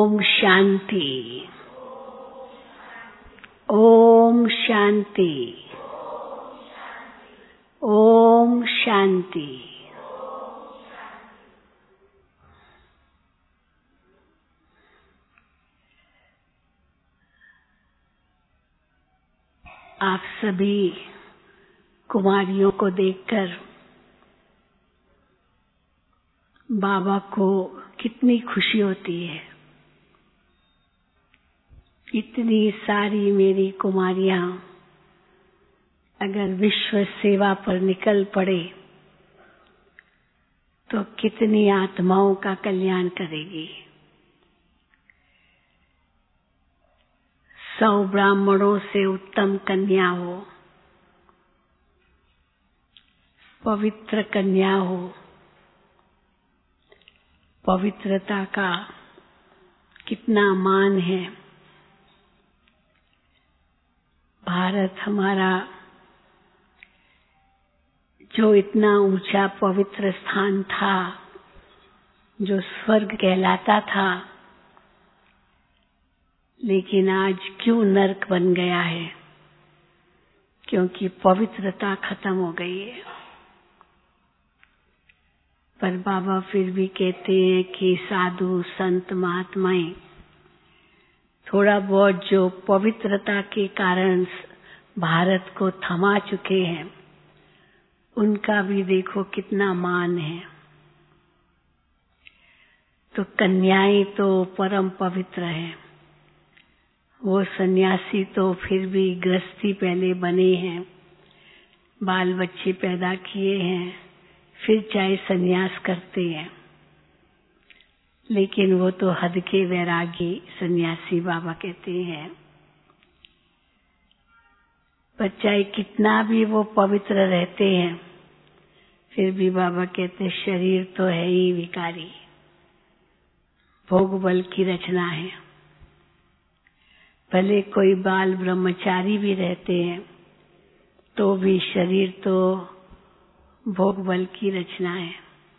ओम शांति। ओम शांति। ओम शांति। आप सभी कुमारियों को देखकर बाबा को कितनी खुशी होती है। इतनी सारी मेरी कुमारियां अगर विश्व सेवा पर निकल पड़े तो कितनी आत्माओं का कल्याण करेगी। 100 ब्राह्मणों से उत्तम कन्या हो, पवित्र कन्या हो। पवित्रता का कितना मान है। भारत हमारा जो इतना ऊंचा पवित्र स्थान था, जो स्वर्ग कहलाता था, लेकिन आज क्यों नरक बन गया है? क्योंकि पवित्रता खत्म हो गई है। पर बाबा फिर भी कहते हैं कि साधु संत महात्माएं थोड़ा बहुत जो पवित्रता के कारण भारत को थमा चुके हैं, उनका भी देखो कितना मान है। तो कन्याएं तो परम पवित्र है। वो सन्यासी तो फिर भी गृहस्थी पहले बने हैं, बाल बच्चे पैदा किए हैं, फिर चाहे सन्यास करते हैं, लेकिन वो तो हद के वैरागी सन्यासी बाबा कहते हैं। पर चाहे कितना भी वो पवित्र रहते हैं, फिर भी बाबा कहते हैं शरीर तो है ही विकारी, भोग बल की रचना है। भले कोई बाल ब्रह्मचारी भी रहते हैं तो भी शरीर तो भोग बल की रचना है।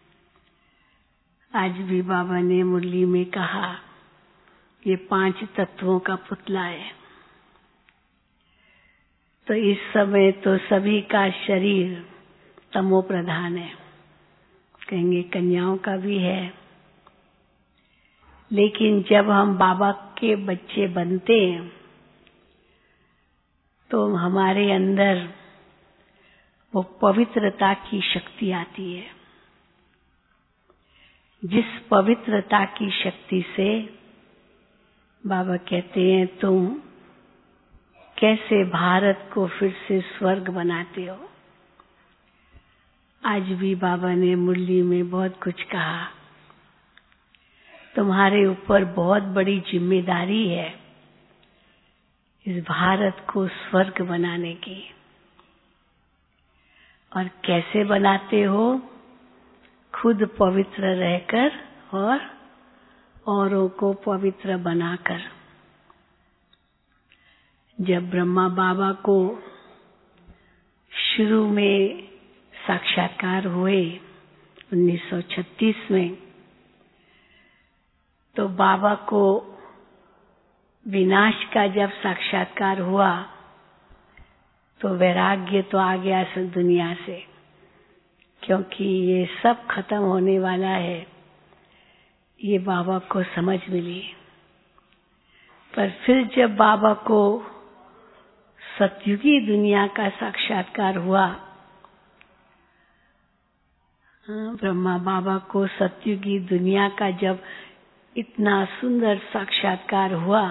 आज भी बाबा ने मुरली में कहा ये 5 तत्वों का पुतला है। तो इस समय तो सभी का शरीर तमो प्रधान है, कहेंगे कन्याओं का भी है। लेकिन जब हम बाबा के बच्चे बनते हैं तो हमारे अंदर वो पवित्रता की शक्ति आती है। जिस पवित्रता की शक्ति से बाबा कहते हैं तुम कैसे भारत को फिर से स्वर्ग बनाते हो। आज भी बाबा ने मुरली में बहुत कुछ कहा। तुम्हारे ऊपर बहुत बड़ी जिम्मेदारी है इस भारत को स्वर्ग बनाने की। और कैसे बनाते हो? खुद पवित्र रहकर और औरों को पवित्र बनाकर। जब ब्रह्मा बाबा को शुरू में साक्षात्कार हुए 1936 में, तो बाबा को विनाश का जब साक्षात्कार हुआ तो वैराग्य तो आ गया दुनिया से, क्योंकि ये सब खत्म होने वाला है, ये बाबा को समझ मिली। पर फिर जब बाबा को सतयुगी दुनिया का साक्षात्कार हुआ, ब्रह्मा बाबा को सतयुगी दुनिया का जब इतना सुंदर साक्षात्कार हुआ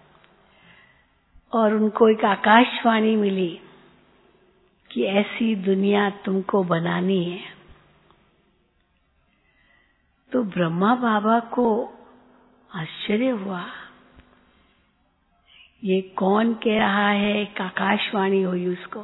और उनको एक आकाशवाणी मिली कि ऐसी दुनिया तुमको बनानी है, तो ब्रह्मा बाबा को आश्चर्य हुआ। ये कौन कह रहा है? एक आकाशवाणी हुई उसको,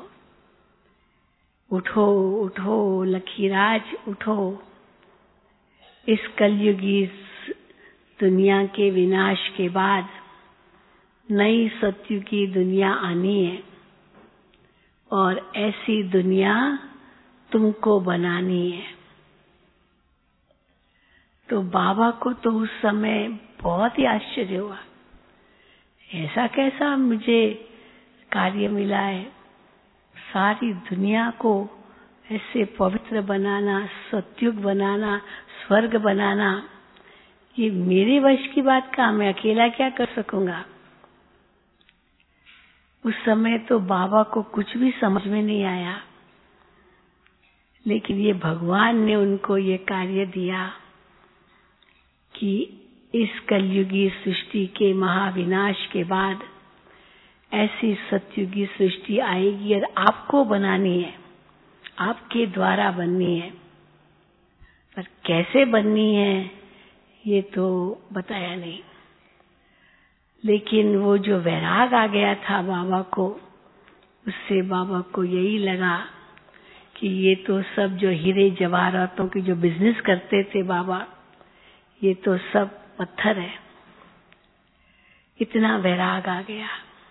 उठो उठो लखीराज उठो, इस कलयुगी दुनिया के विनाश के बाद नई सतयुगी दुनिया आनी है और ऐसी दुनिया तुमको बनानी है। तो बाबा को तो उस समय बहुत ही आश्चर्य हुआ, ऐसा कैसा मुझे कार्य मिला है, सारी दुनिया को ऐसे पवित्र बनाना, सत्युग बनाना, स्वर्ग बनाना, ये मेरे वश की बात कहाँ, मैं अकेला क्या कर सकूंगा। उस समय तो बाबा को कुछ भी समझ में नहीं आया, लेकिन ये भगवान ने उनको ये कार्य दिया कि इस कलयुगी सृष्टि के महाविनाश के बाद ऐसी सतयुगी सृष्टि आएगी और आपको बनानी है, आपके द्वारा बननी है। पर कैसे बननी है ये तो बताया नहीं, लेकिन वो जो वैराग आ गया था बाबा को, उससे बाबा को यही लगा कि ये तो सब जो हीरे जवाहरातों की जो बिजनेस करते थे बाबा, ये तो सब पत्थर है। इतना वैराग आ गया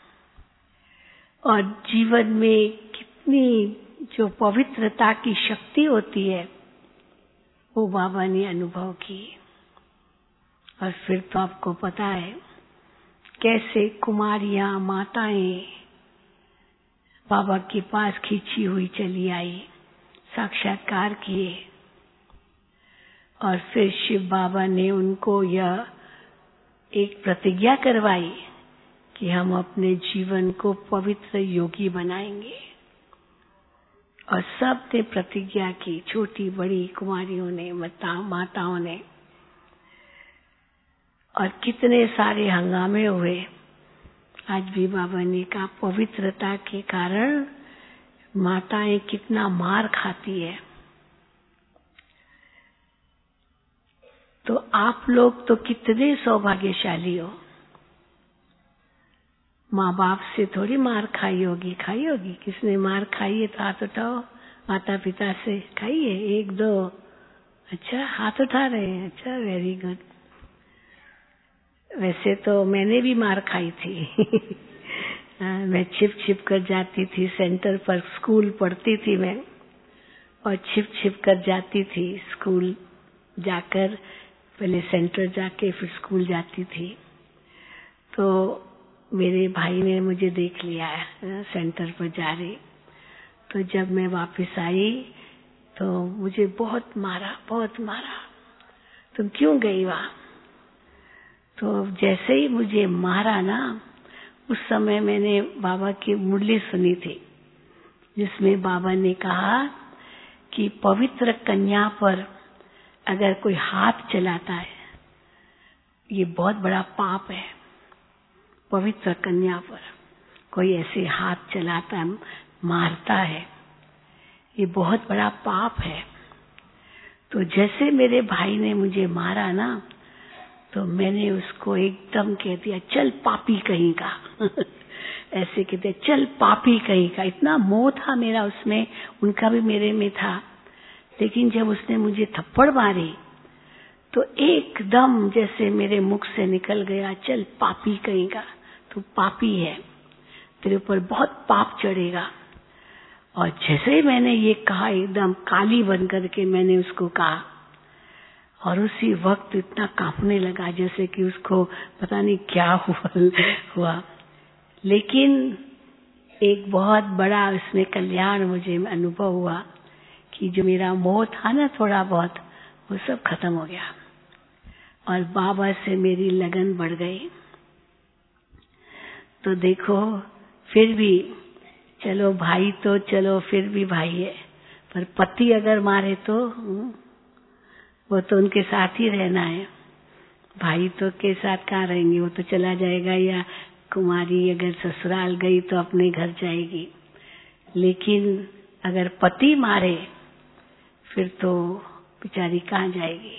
और जीवन में कितनी जो पवित्रता की शक्ति होती है वो बाबा ने अनुभव की। और फिर तो आपको पता है कैसे कुमारियां, माताएं बाबा के पास खींची हुई चली आई, साक्षात्कार किए और फिर शिव बाबा ने उनको यह एक प्रतिज्ञा करवाई कि हम अपने जीवन को पवित्र योगी बनाएंगे। और सब ने प्रतिज्ञा की, छोटी बड़ी कुमारियों ने, माताओं ने, और कितने सारे हंगामे हुए। आज भी बाबा ने कहा पवित्रता के कारण माताएं कितना मार खाती है। तो आप लोग तो कितने सौभाग्यशाली हो, माँ बाप से थोड़ी मार खाई होगी, किसने मार खाई है तो हाथ उठाओ। माता पिता से खाई है, एक दो, अच्छा हाथ उठा रहे हैं, अच्छा वेरी गुड। वैसे तो मैंने भी मार खाई थी मैं छिप छिप कर जाती थी सेंटर पर, स्कूल पढ़ती थी मैं, और छिप छिप कर जाती थी स्कूल जाकर, पहले सेंटर जाके फिर स्कूल जाती थी। तो मेरे भाई ने मुझे देख लिया सेंटर पर जा रही, तो जब मैं वापस आई तो मुझे बहुत मारा, तुम क्यों गई वहां? तो जैसे ही मुझे मारा ना, उस समय मैंने बाबा की मुरली सुनी थी, जिसमें बाबा ने कहा कि पवित्र कन्या पर अगर कोई हाथ चलाता है, ये बहुत बड़ा पाप है। पवित्र कन्या पर कोई ऐसे हाथ चलाता है, मारता है, ये बहुत बड़ा पाप है। तो जैसे मेरे भाई ने मुझे मारा ना, तो मैंने उसको एकदम कह दिया, चल पापी कहीं का ऐसे कहते, चल पापी कहीं का। इतना मोह था मेरा उसमें, उनका भी मेरे में था। लेकिन जब उसने मुझे थप्पड़ मारी तो एकदम जैसे मेरे मुख से निकल गया, चल पापी कहीं का, तू पापी है, तेरे ऊपर बहुत पाप चढ़ेगा। और जैसे ही मैंने ये कहा, एकदम काली बन करके मैंने उसको कहा, और उसी वक्त इतना कांपने लगा जैसे कि उसको पता नहीं क्या हुआ। लेकिन एक बहुत बड़ा उसमें कल्याण मुझे अनुभव हुआ कि जो मेरा मोह था ना थोड़ा बहुत, वो सब खत्म हो गया और बाबा से मेरी लगन बढ़ गई। तो देखो, फिर भी चलो भाई तो चलो फिर भी भाई है, पर पति अगर मारे तो वो तो उनके साथ ही रहना है। भाई तो के साथ कहाँ रहेंगे, वो तो चला जाएगा, या कुमारी अगर ससुराल गई तो अपने घर जाएगी। लेकिन अगर पति मारे फिर तो बेचारी कहाँ जाएगी।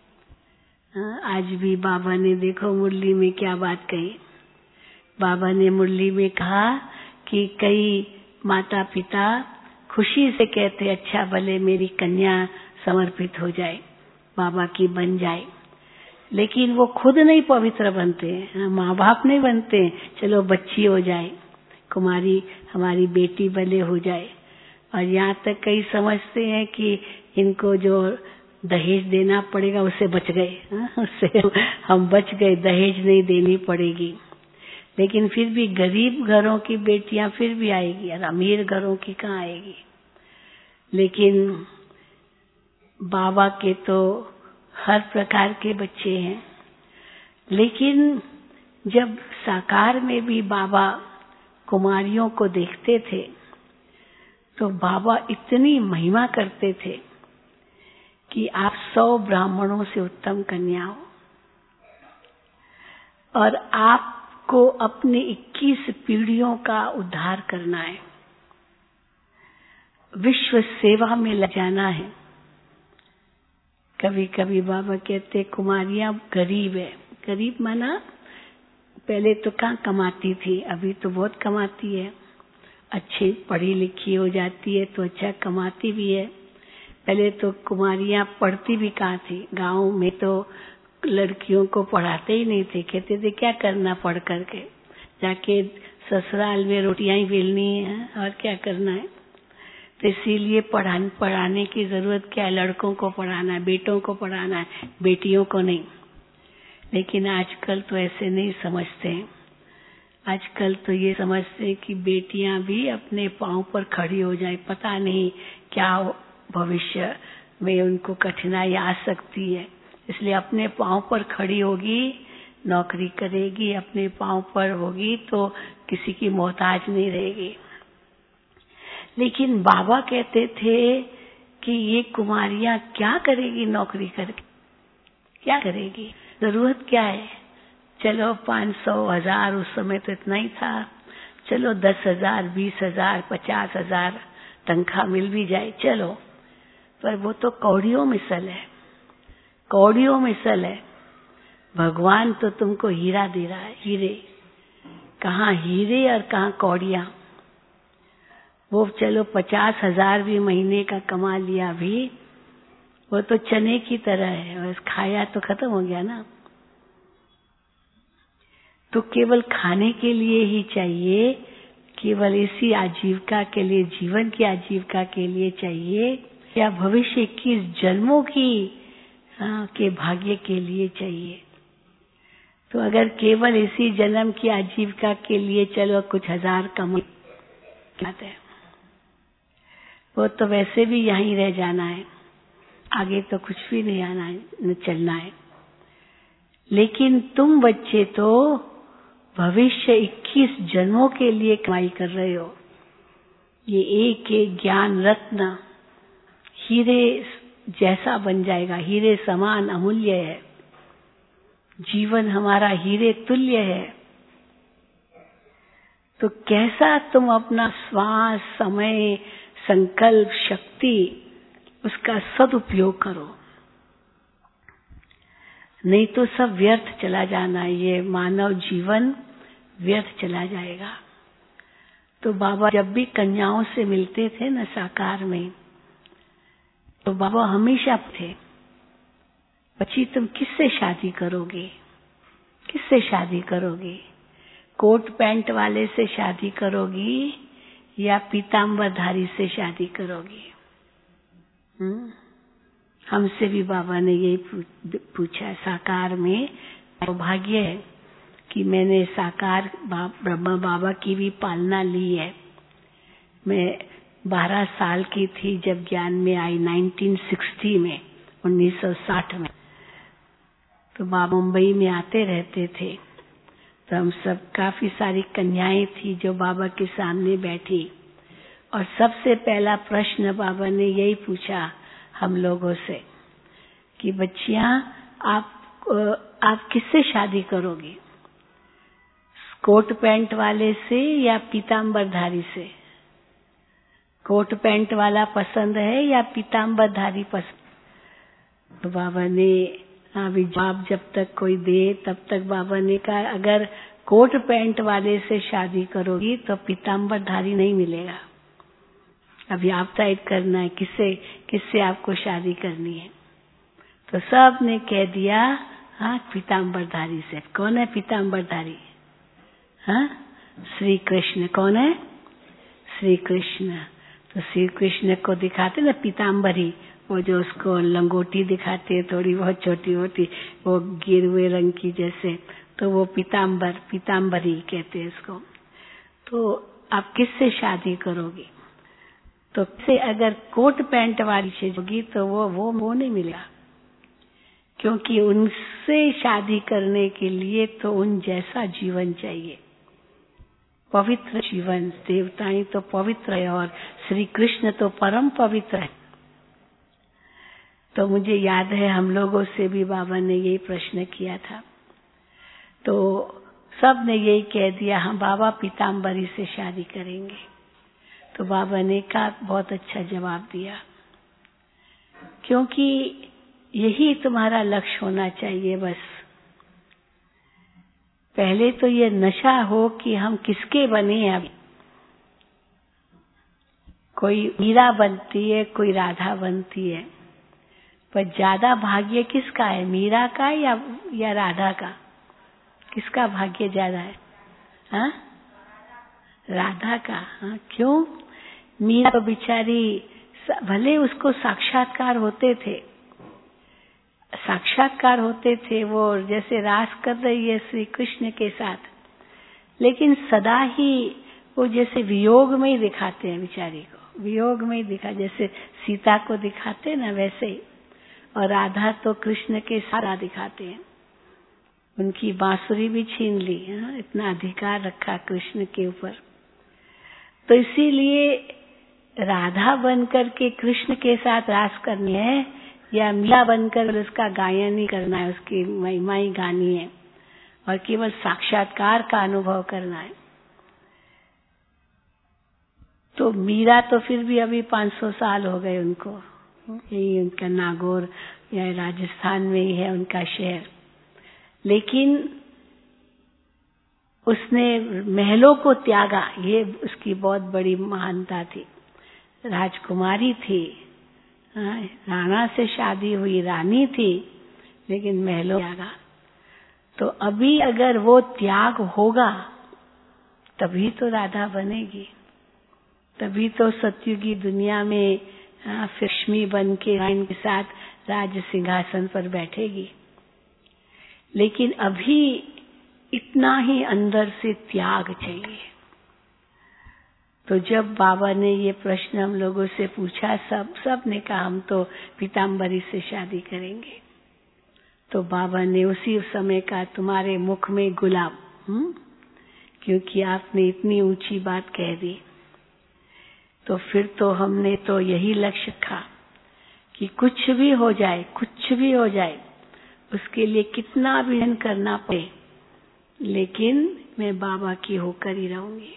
आज भी बाबा ने देखो मुरली में क्या बात कही। बाबा ने मुरली में कहा कि कई माता पिता खुशी से कहते, अच्छा भले मेरी कन्या समर्पित हो जाए, बाबा की बन जाए, लेकिन वो खुद नहीं पवित्र बनते, माँ बाप नहीं बनते। चलो बच्ची हो जाए, कुमारी हमारी बेटी भले हो जाए। और यहाँ तक कई समझते हैं कि इनको जो दहेज देना पड़ेगा, उससे बच गए, उससे हम बच गए, दहेज नहीं देनी पड़ेगी। लेकिन फिर भी गरीब घरों की बेटियां फिर भी आएगी और अमीर घरों की कहाँ आएगी। लेकिन बाबा के तो हर प्रकार के बच्चे हैं। लेकिन जब साकार में भी बाबा कुमारियों को देखते थे तो बाबा इतनी महिमा करते थे कि आप 100 ब्राह्मणों से उत्तम कन्या हो और आपको अपने 21 पीढ़ियों का उद्धार करना है, विश्व सेवा में लग जाना है। कभी कभी बाबा कहते कुमारियां गरीब है। गरीब माना पहले तो कहाँ कमाती थी, अभी तो बहुत कमाती है, अच्छी पढ़ी लिखी हो जाती है तो अच्छा कमाती भी है। पहले तो कुमारियां पढ़ती भी कहाँ थी, गांव में तो लड़कियों को पढ़ाते ही नहीं थे, कहते थे क्या करना पढ़ करके, जाके ससुराल में रोटियां ही बेलनी है और क्या करना है। तो इसीलिए पढ़ाने की जरूरत क्या है, लड़कों को पढ़ाना है, बेटों को पढ़ाना है, बेटियों को नहीं। लेकिन आजकल तो ऐसे नहीं समझते हैं। आजकल तो ये समझते हैं कि बेटियां भी अपने पांव पर खड़ी हो जाए, पता नहीं क्या भविष्य में उनको कठिनाई आ सकती है, इसलिए अपने पांव पर खड़ी होगी, नौकरी करेगी, अपने पांव पर होगी तो किसी की मोहताज नहीं रहेगी। लेकिन बाबा कहते थे कि ये कुमारियां क्या करेगी नौकरी करके, क्या करेगी, जरूरत क्या है। चलो 500, 1000, उस समय तो इतना ही था, चलो 10,000, 20,000, 50,000 तनख्वाह मिल भी जाए, चलो, पर वो तो कौड़ियों मिसल है, कौड़ियों मिसल है। भगवान तो तुमको हीरा दे रहा है, हीरे, कहाँ हीरे और कहाँ कौड़ियां। वो चलो 50,000 भी महीने का कमा लिया भी, वो तो चने की तरह है, बस खाया तो खत्म हो गया ना। तो केवल खाने के लिए ही चाहिए, केवल इसी आजीविका के लिए, जीवन की आजीविका के लिए चाहिए, या भविष्य 21 जन्मों की के भाग्य के लिए चाहिए। तो अगर केवल इसी जन्म की आजीविका के लिए चलो कुछ हजार कमाते हैं, वो तो वैसे भी यहीं रह जाना है, आगे तो कुछ भी नहीं आना है, न चलना है। लेकिन तुम बच्चे तो भविष्य 21 जन्मों के लिए कमाई कर रहे हो। ये एक एक ज्ञान रत्न हीरे जैसा बन जाएगा, हीरे समान अमूल्य है। जीवन हमारा हीरे तुल्य है। तो कैसा तुम अपना श्वास, समय, संकल्प, शक्ति, उसका सदुपयोग करो, नहीं तो सब व्यर्थ चला जाना है, ये मानव जीवन व्यर्थ चला जाएगा। तो बाबा जब भी कन्याओं से मिलते थे न साकार में, तो बाबा हमेशा थे, बच्ची तुम किससे शादी करोगे, किससे शादी करोगी, कोट पैंट वाले से शादी करोगी या पीताम्बरधारी से शादी करोगी। हमसे भी बाबा ने यही पूछा। साकार में सौभाग्य है कि मैंने साकार ब्रह्मा बाबा की भी पालना ली है। मैं 12 साल की थी जब ज्ञान में आई, 1960 में, 1960 में। तो बाबा मुंबई में आते रहते थे, तो हम सब काफी सारी कन्याएं थी जो बाबा के सामने बैठी, और सबसे पहला प्रश्न बाबा ने यही पूछा हम लोगों से कि बच्चियां आप किससे शादी करोगी, कोट पैंट वाले से या पीताम्बरधारी से। कोट पैंट वाला पसंद है या पीताम्बरधारी पसंद। तो बाबा ने अभी जवाब जब तक कोई दे तब तक बाबा ने कहा अगर कोट पैंट वाले से शादी करोगी तो पीताम्बरधारी नहीं मिलेगा। अभी आप तय करना है किससे आपको शादी करनी है। तो सब ने कह दिया हाँ पीताम्बरधारी से। कौन है पीताम्बरधारी? हाँ, श्री कृष्ण। कौन है? श्री कृष्ण। तो श्री कृष्ण को दिखाते ना पीताम्बरी, वो जो उसको लंगोटी दिखाते हैं थोड़ी बहुत छोटी मोटी, वो गिरवे रंग की जैसे, तो वो पीताम्बरी कहते हैं इसको। तो आप किससे शादी करोगी? तो से अगर कोट पैंट वाली चीज होगी तो वो नहीं मिलेगा, क्योंकि उनसे शादी करने के लिए तो उन जैसा जीवन चाहिए, पवित्र जीवन। देवताएं तो पवित्र है और श्री कृष्ण तो परम पवित्र है। तो मुझे याद है हम लोगों से भी बाबा ने यही प्रश्न किया था, तो सब ने यही कह दिया, हम बाबा पीताम्बरी से शादी करेंगे। तो बाबा ने कहा बहुत अच्छा जवाब दिया, क्योंकि यही तुम्हारा लक्ष्य होना चाहिए। बस पहले तो ये नशा हो कि हम किसके बने हैं। अभी कोई मीरा बनती है, कोई राधा बनती है, पर ज्यादा भाग्य किसका है, मीरा का या राधा का? किसका भाग्य ज्यादा है? हाँ, राधा का। हाँ, क्यों? मीरा तो बिचारी, भले उसको साक्षात्कार होते थे, वो जैसे रास कर रही है श्री कृष्ण के साथ, लेकिन सदा ही वो जैसे वियोग में ही दिखाते हैं बिचारी को, वियोग में ही दिखा, जैसे सीता को दिखाते ना वैसे ही। और राधा तो कृष्ण के साथ दिखाते हैं, उनकी बांसुरी भी छीन ली, इतना अधिकार रखा कृष्ण के ऊपर। तो इसीलिए राधा बनकर के कृष्ण के साथ रास करनी है, या मीरा बनकर उसका गायन ही करना है, उसकी महिमा ही गानी है और केवल साक्षात्कार का अनुभव करना है। तो मीरा तो फिर भी अभी 500 साल हो गए उनको, यही उनका नागौर या राजस्थान में ही है उनका शहर, लेकिन उसने महलों को त्यागा, ये उसकी बहुत बड़ी महानता थी। राजकुमारी थी, राणा से शादी हुई, रानी थी, लेकिन महलों त्यागा। तो अभी अगर वो त्याग होगा तभी तो राधा बनेगी, तभी तो सतयुगी दुनिया में लक्ष्मी बन के रानी के साथ राज सिंहासन पर बैठेगी। लेकिन अभी इतना ही अंदर से त्याग चाहिए। तो जब बाबा ने ये प्रश्न हम लोगों से पूछा, सब ने कहा हम तो पीताम्बरी से शादी करेंगे। तो बाबा ने उसी समय कहा, तुम्हारे मुख में गुलाब, क्योंकि आपने इतनी ऊंची बात कह दी। तो फिर तो हमने तो यही लक्ष्य रखा कि कुछ भी हो जाए, उसके लिए कितना भी मेहनत करना पड़े, लेकिन मैं बाबा की होकर ही रहूंगी।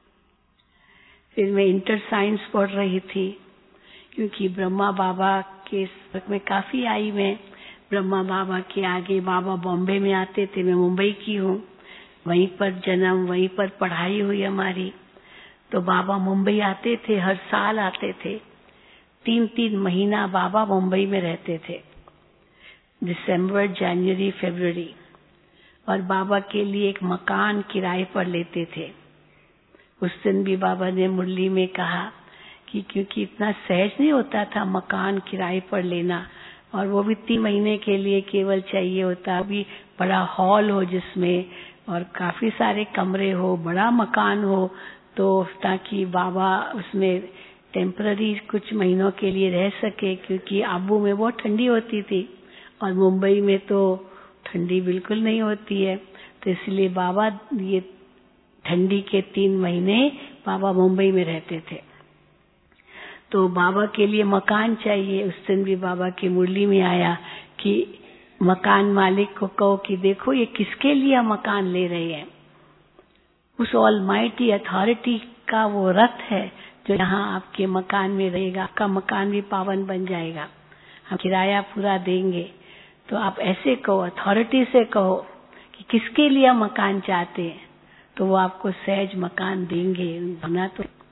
फिर मैं इंटर साइंस पढ़ रही थी, क्योंकि ब्रह्मा बाबा के संपर्क में काफी आई मैं। ब्रह्मा बाबा के आगे बाबा बॉम्बे में आते थे, मैं मुंबई की हूँ, वहीं पर जन्म, वहीं पर पढ़ाई हुई हमारी। तो बाबा मुंबई आते थे, हर साल आते थे, 3-3 महीना बाबा मुंबई में रहते थे, दिसंबर, जनवरी, फरवरी। और बाबा के लिए एक मकान किराए पर लेते थे। उस दिन भी बाबा ने मुरली में कहा कि क्योंकि इतना सहज नहीं होता था मकान किराए पर लेना, और वो भी 3 महीने के लिए केवल चाहिए होता, भी बड़ा हॉल हो जिसमें और काफी सारे कमरे हो, बड़ा मकान हो, तो ताकि बाबा उसमें टेम्पररी कुछ महीनों के लिए रह सके, क्योंकि आबू में बहुत ठंडी होती थी और मुंबई में तो ठंडी बिल्कुल नहीं होती है। तो इसलिए बाबा ये ठंडी के 3 महीने बाबा मुंबई में रहते थे। तो बाबा के लिए मकान चाहिए। उस दिन भी बाबा की मुरली में आया कि मकान मालिक को कहो कि देखो ये किसके लिए मकान ले रहे हैं। उस ऑलमाइटी अथॉरिटी का वो रथ है जो यहाँ आपके मकान में रहेगा, आपका मकान भी पावन बन जाएगा, हम किराया पूरा देंगे। तो आप ऐसे कहो, अथॉरिटी से कहो कि किसके लिए मकान चाहते हैं, तो वो आपको सहज मकान देंगे। बना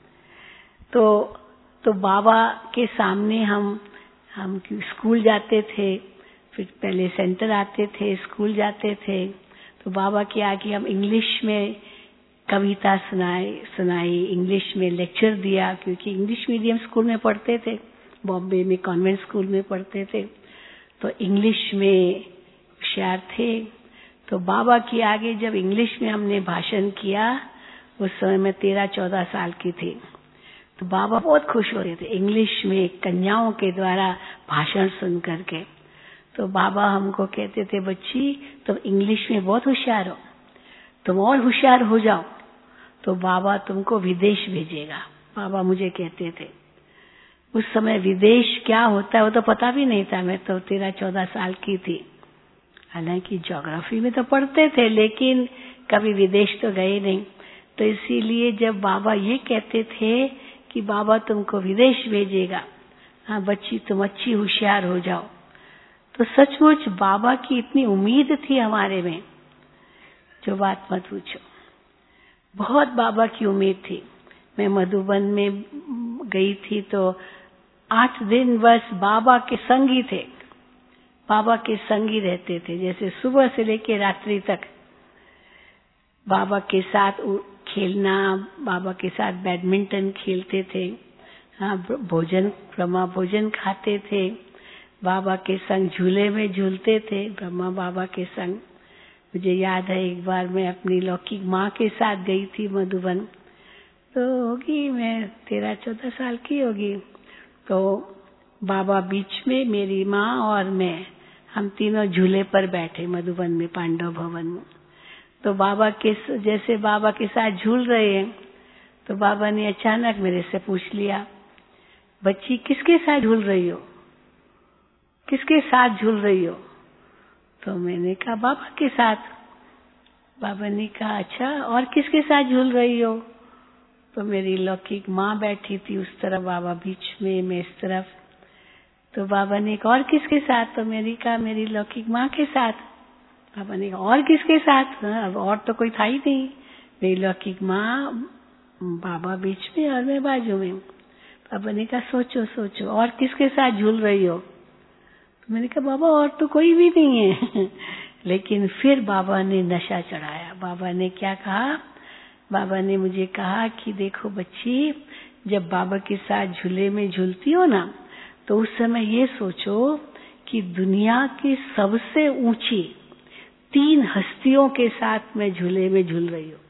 तो बाबा के सामने हम स्कूल जाते थे, फिर पहले सेंटर आते थे, स्कूल जाते थे। तो बाबा के आगे हम इंग्लिश में कविता सुनाई, इंग्लिश में लेक्चर दिया, क्योंकि इंग्लिश मीडियम स्कूल में पढ़ते थे, बॉम्बे में कॉन्वेंट स्कूल में पढ़ते थे, तो इंग्लिश में होशियार थे। तो बाबा के आगे जब इंग्लिश में हमने भाषण किया, उस समय मैं 13-14 साल की थी, तो बाबा बहुत खुश हो रहे थे इंग्लिश में कन्याओं के द्वारा भाषण सुन करके। तो बाबा हमको कहते थे, बच्ची तुम इंग्लिश में बहुत होशियार हो, तुम और होशियार हो जाओ तो बाबा तुमको विदेश भेजेगा। बाबा मुझे कहते थे। उस समय विदेश क्या होता है वो तो पता भी नहीं था, मैं तो 13-14 साल की थी। हालांकि ज्योग्राफी में तो पढ़ते थे लेकिन कभी विदेश तो गए नहीं। तो इसीलिए जब बाबा ये कहते थे कि बाबा तुमको विदेश भेजेगा, हाँ बच्ची तुम अच्छी होशियार हो जाओ, तो सचमुच बाबा की इतनी उम्मीद थी हमारे में, जो बात मत पूछो। बहुत बाबा की उम्मीद थी। मैं मधुबन में गई थी तो 8 दिन बस बाबा के संग ही थे, बाबा के संग ही रहते थे। जैसे सुबह से लेकर रात्रि तक बाबा के साथ खेलना, बाबा के साथ बैडमिंटन खेलते थे, हाँ भोजन ब्रह्मा भोजन खाते थे, बाबा के संग झूले में झूलते थे, ब्रह्मा बाबा के संग। मुझे याद है एक बार मैं अपनी लौकिक माँ के साथ गई थी मधुबन, तो होगी मैं 13-14 साल की होगी। तो बाबा बीच में, मेरी माँ और मैं, हम तीनों झूले पर बैठे मधुबन में पांडव भवन में। तो बाबा के जैसे बाबा के साथ झूल रहे हैं, तो बाबा ने अचानक मेरे से पूछ लिया, बच्ची किसके साथ झूल रही हो, किसके साथ झूल रही हो? तो मैंने कहा बाबा के साथ। बाबा ने कहा अच्छा, और किसके साथ झूल रही हो? तो मेरी लौकिक माँ बैठी थी उस तरफ, बाबा बीच में, मैं इस तरफ। तो बाबा ने कहा और किसके साथ? तो मैंने कहा मेरी लौकिक माँ के साथ। बाबा ने कहा और किसके साथ? अब और तो कोई था ही नहीं, मेरी लौकिक माँ, बाबा बीच में और मैं बाजू में। बाबा ने कहा सोचो सोचो और किसके साथ झूल रही हो? तो मैंने कहा बाबा और तो कोई भी नहीं है। लेकिन फिर बाबा ने नशा चढ़ाया। बाबा ने क्या कहा? बाबा ने मुझे कहा कि देखो बच्ची, जब बाबा के साथ झूले में झूलती हो ना, तो उस समय ये सोचो कि दुनिया की सबसे ऊंची 3 हस्तियों के साथ मैं झूले में झूल रही हूँ।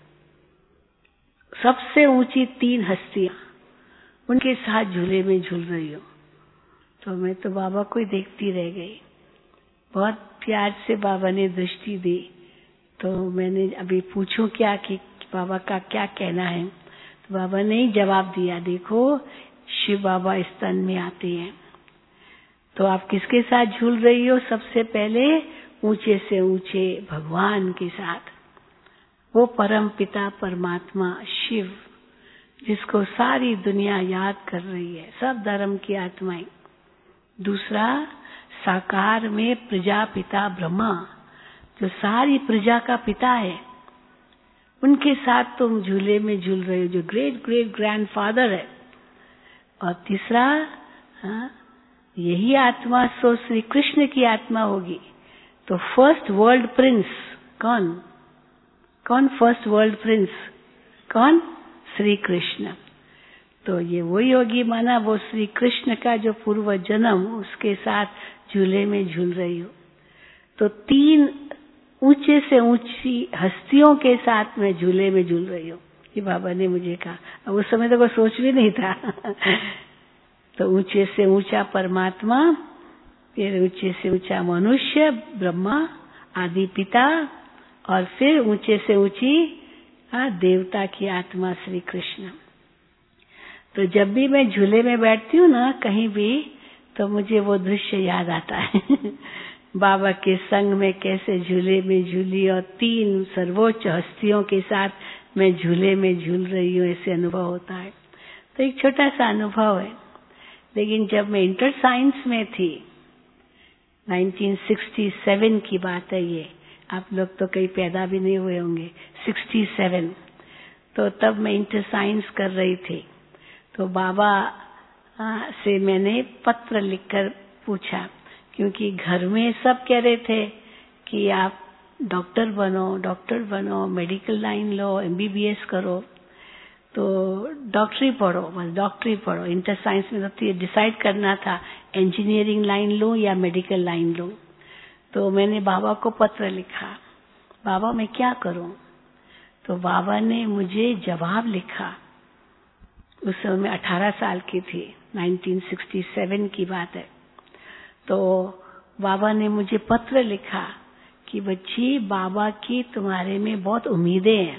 सबसे ऊंची 3 हस्तियां, उनके साथ झूले में झूल रही हूँ। तो मैं तो बाबा को ही देखती रह गई। बहुत प्यार से बाबा ने दृष्टि दी। तो मैंने अभी पूछूं क्या कि बाबा का क्या कहना है, तो बाबा ने ही जवाब दिया, देखो शिव बाबा इस तन में आते हैं, तो आप किसके साथ झूल रही हो? सबसे पहले ऊंचे से ऊंचे भगवान के साथ, वो परम पिता परमात्मा शिव, जिसको सारी दुनिया याद कर रही है, सब धर्म की आत्माएं। दूसरा, साकार में प्रजापिता ब्रह्मा, जो सारी प्रजा का पिता है, उनके साथ तुम झूले में झूल रहे हो, जो ग्रेट ग्रेट ग्रैंडफादर है। और तीसरा, यही आत्मा सो श्री कृष्ण की आत्मा होगी। तो फर्स्ट वर्ल्ड प्रिंस कौन? कौन फर्स्ट वर्ल्ड प्रिंस? कौन? श्री कृष्ण। तो ये वही होगी, माना वो श्री कृष्ण का जो पूर्व जन्म, उसके साथ झूले में झूल रही हो। तो 3 ऊंचे से ऊंची हस्तियों के साथ मैं झूले में झूल रही हूँ, ये बाबा ने मुझे कहा। अब उस समय तो कोई सोच भी नहीं था। तो ऊंचे से ऊंचा परमात्मा, फिर ऊंचे से ऊंचा मनुष्य ब्रह्मा आदि पिता, और फिर ऊंचे से ऊंची देवता की आत्मा श्री कृष्ण। तो जब भी मैं झूले में बैठती हूँ ना कहीं भी, तो मुझे वो दृश्य याद आता है। बाबा के संग में कैसे झूले में झूली, और 3 सर्वोच्च हस्तियों के साथ मैं झूले में झूल रही हूँ, ऐसे अनुभव होता है। तो एक छोटा सा अनुभव है। लेकिन जब मैं इंटर साइंस में थी, 1967 की बात है ये, आप लोग तो कहीं पैदा भी नहीं हुए होंगे, 67। तो तब मैं इंटर साइंस कर रही थी। तो बाबा से मैंने पत्र लिखकर पूछा, क्योंकि घर में सब कह रहे थे कि आप डॉक्टर बनो, मेडिकल लाइन लो, MBBS करो। तो डॉक्टरी पढ़ो, बस डॉक्टरी पढ़ो। इंटर साइंस में तो ये डिसाइड करना था इंजीनियरिंग लाइन लूं या मेडिकल लाइन लूं। तो मैंने बाबा को पत्र लिखा, बाबा मैं क्या करूं? तो बाबा ने मुझे जवाब लिखा। उस समय मैं 18 साल की थी, 1967 की बात है। तो बाबा ने मुझे पत्र लिखा कि बच्ची, बाबा की तुम्हारे में बहुत उम्मीदें हैं,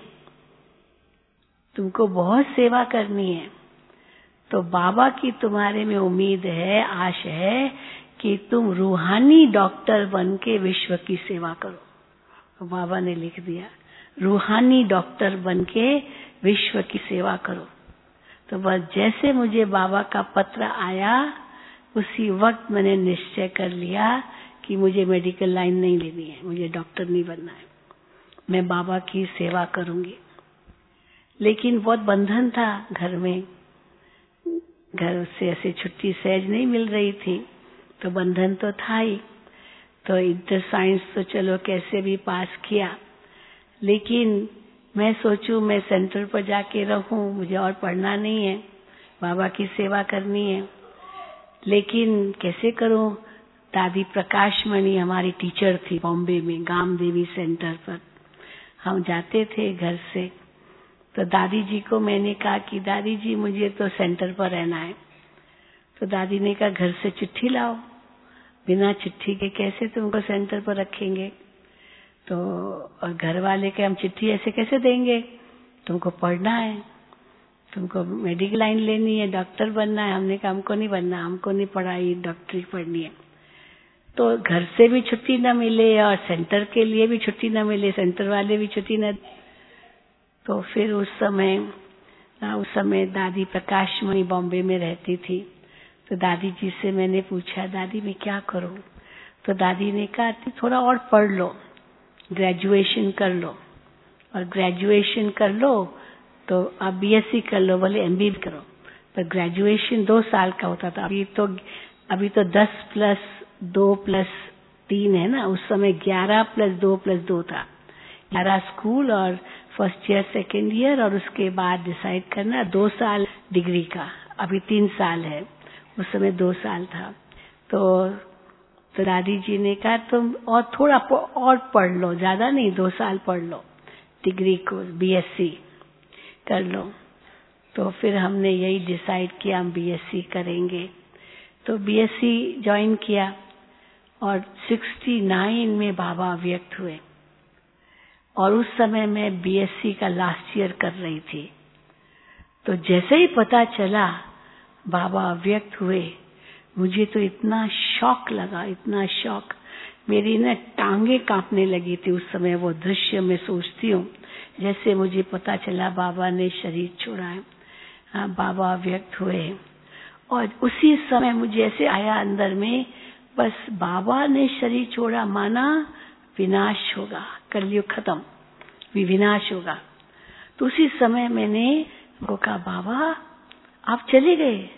तुमको बहुत सेवा करनी है। तो बाबा की तुम्हारे में उम्मीद है, आश है कि तुम रूहानी डॉक्टर बन के विश्व की सेवा करो। तो बाबा ने लिख दिया, रूहानी डॉक्टर बन के विश्व की सेवा करो। तो बस जैसे मुझे बाबा का पत्र आया, उसी वक्त मैंने निश्चय कर लिया कि मुझे मेडिकल लाइन नहीं लेनी है, मुझे डॉक्टर नहीं बनना है, मैं बाबा की सेवा करूंगी। लेकिन बहुत बंधन था घर में, घर से ऐसे छुट्टी सहज नहीं मिल रही थी, तो बंधन तो था ही। तो इंटर साइंस तो चलो कैसे भी पास किया, लेकिन मैं सोचूं मैं सेंटर पर जाके रहूं, मुझे और पढ़ना नहीं है, बाबा की सेवा करनी है। लेकिन कैसे करूं? दादी प्रकाश मणि हमारी टीचर थी बॉम्बे में, गाम देवी सेंटर पर हम जाते थे घर से। तो दादी जी को मैंने कहा कि दादी जी मुझे तो सेंटर पर रहना है। तो दादी ने कहा घर से चिट्ठी लाओ, बिना चिट्ठी के कैसे तुमको सेंटर पर रखेंगे? तो और घर वाले के हम चिट्ठी ऐसे कैसे देंगे, तुमको पढ़ना है, तुमको मेडिकल लाइन लेनी है, डॉक्टर बनना है। हमने कहा हमको नहीं बनना, हमको नहीं पढ़ाई, डॉक्टरी पढ़नी है। तो घर से भी छुट्टी न मिले और सेंटर के लिए भी छुट्टी न मिले, सेंटर वाले भी छुट्टी न। तो फिर उस समय दादी प्रकाश मणि बॉम्बे में रहती थी। तो दादी जी से मैंने पूछा, दादी मैं क्या करूं? तो दादी ने कहा थोड़ा और पढ़ लो, ग्रेजुएशन कर लो, और ग्रेजुएशन कर लो तो आप बीएससी कर लो, बोले एमबी करो। पर ग्रेजुएशन 2 साल का होता था, अभी तो 10 + 2 + 3 है ना, उस समय 11 + 2 + 2 था। 11 स्कूल और फर्स्ट ईयर सेकेंड ईयर, और उसके बाद डिसाइड करना 2 साल डिग्री का। अभी 3 साल है, उस समय 2 साल था। तो दादी जी ने कहा तुम और थोड़ा और पढ़ लो, ज्यादा नहीं, 2 साल पढ़ लो, डिग्री को बीएससी कर लो। तो फिर हमने यही डिसाइड किया हम बीएससी करेंगे। तो बीएससी ज्वाइन किया और 69 में बाबा व्यक्त हुए, और उस समय मैं बीएससी का लास्ट ईयर कर रही थी। तो जैसे ही पता चला बाबा व्यक्त हुए, मुझे तो इतना शॉक लगा, इतना शॉक, मेरी ना टांगे कांपने लगी थी उस समय। वो दृश्य मैं सोचती हूँ, जैसे मुझे पता चला बाबा ने शरीर छोड़ा है, बाबा व्यक्त हुए, और उसी समय मुझे ऐसे आया अंदर में, बस बाबा ने शरीर छोड़ा माना विनाश होगा, कलयुग खत्म, विनाश होगा। तो उसी समय मैंने उनको कहा बाबा आप चले गए,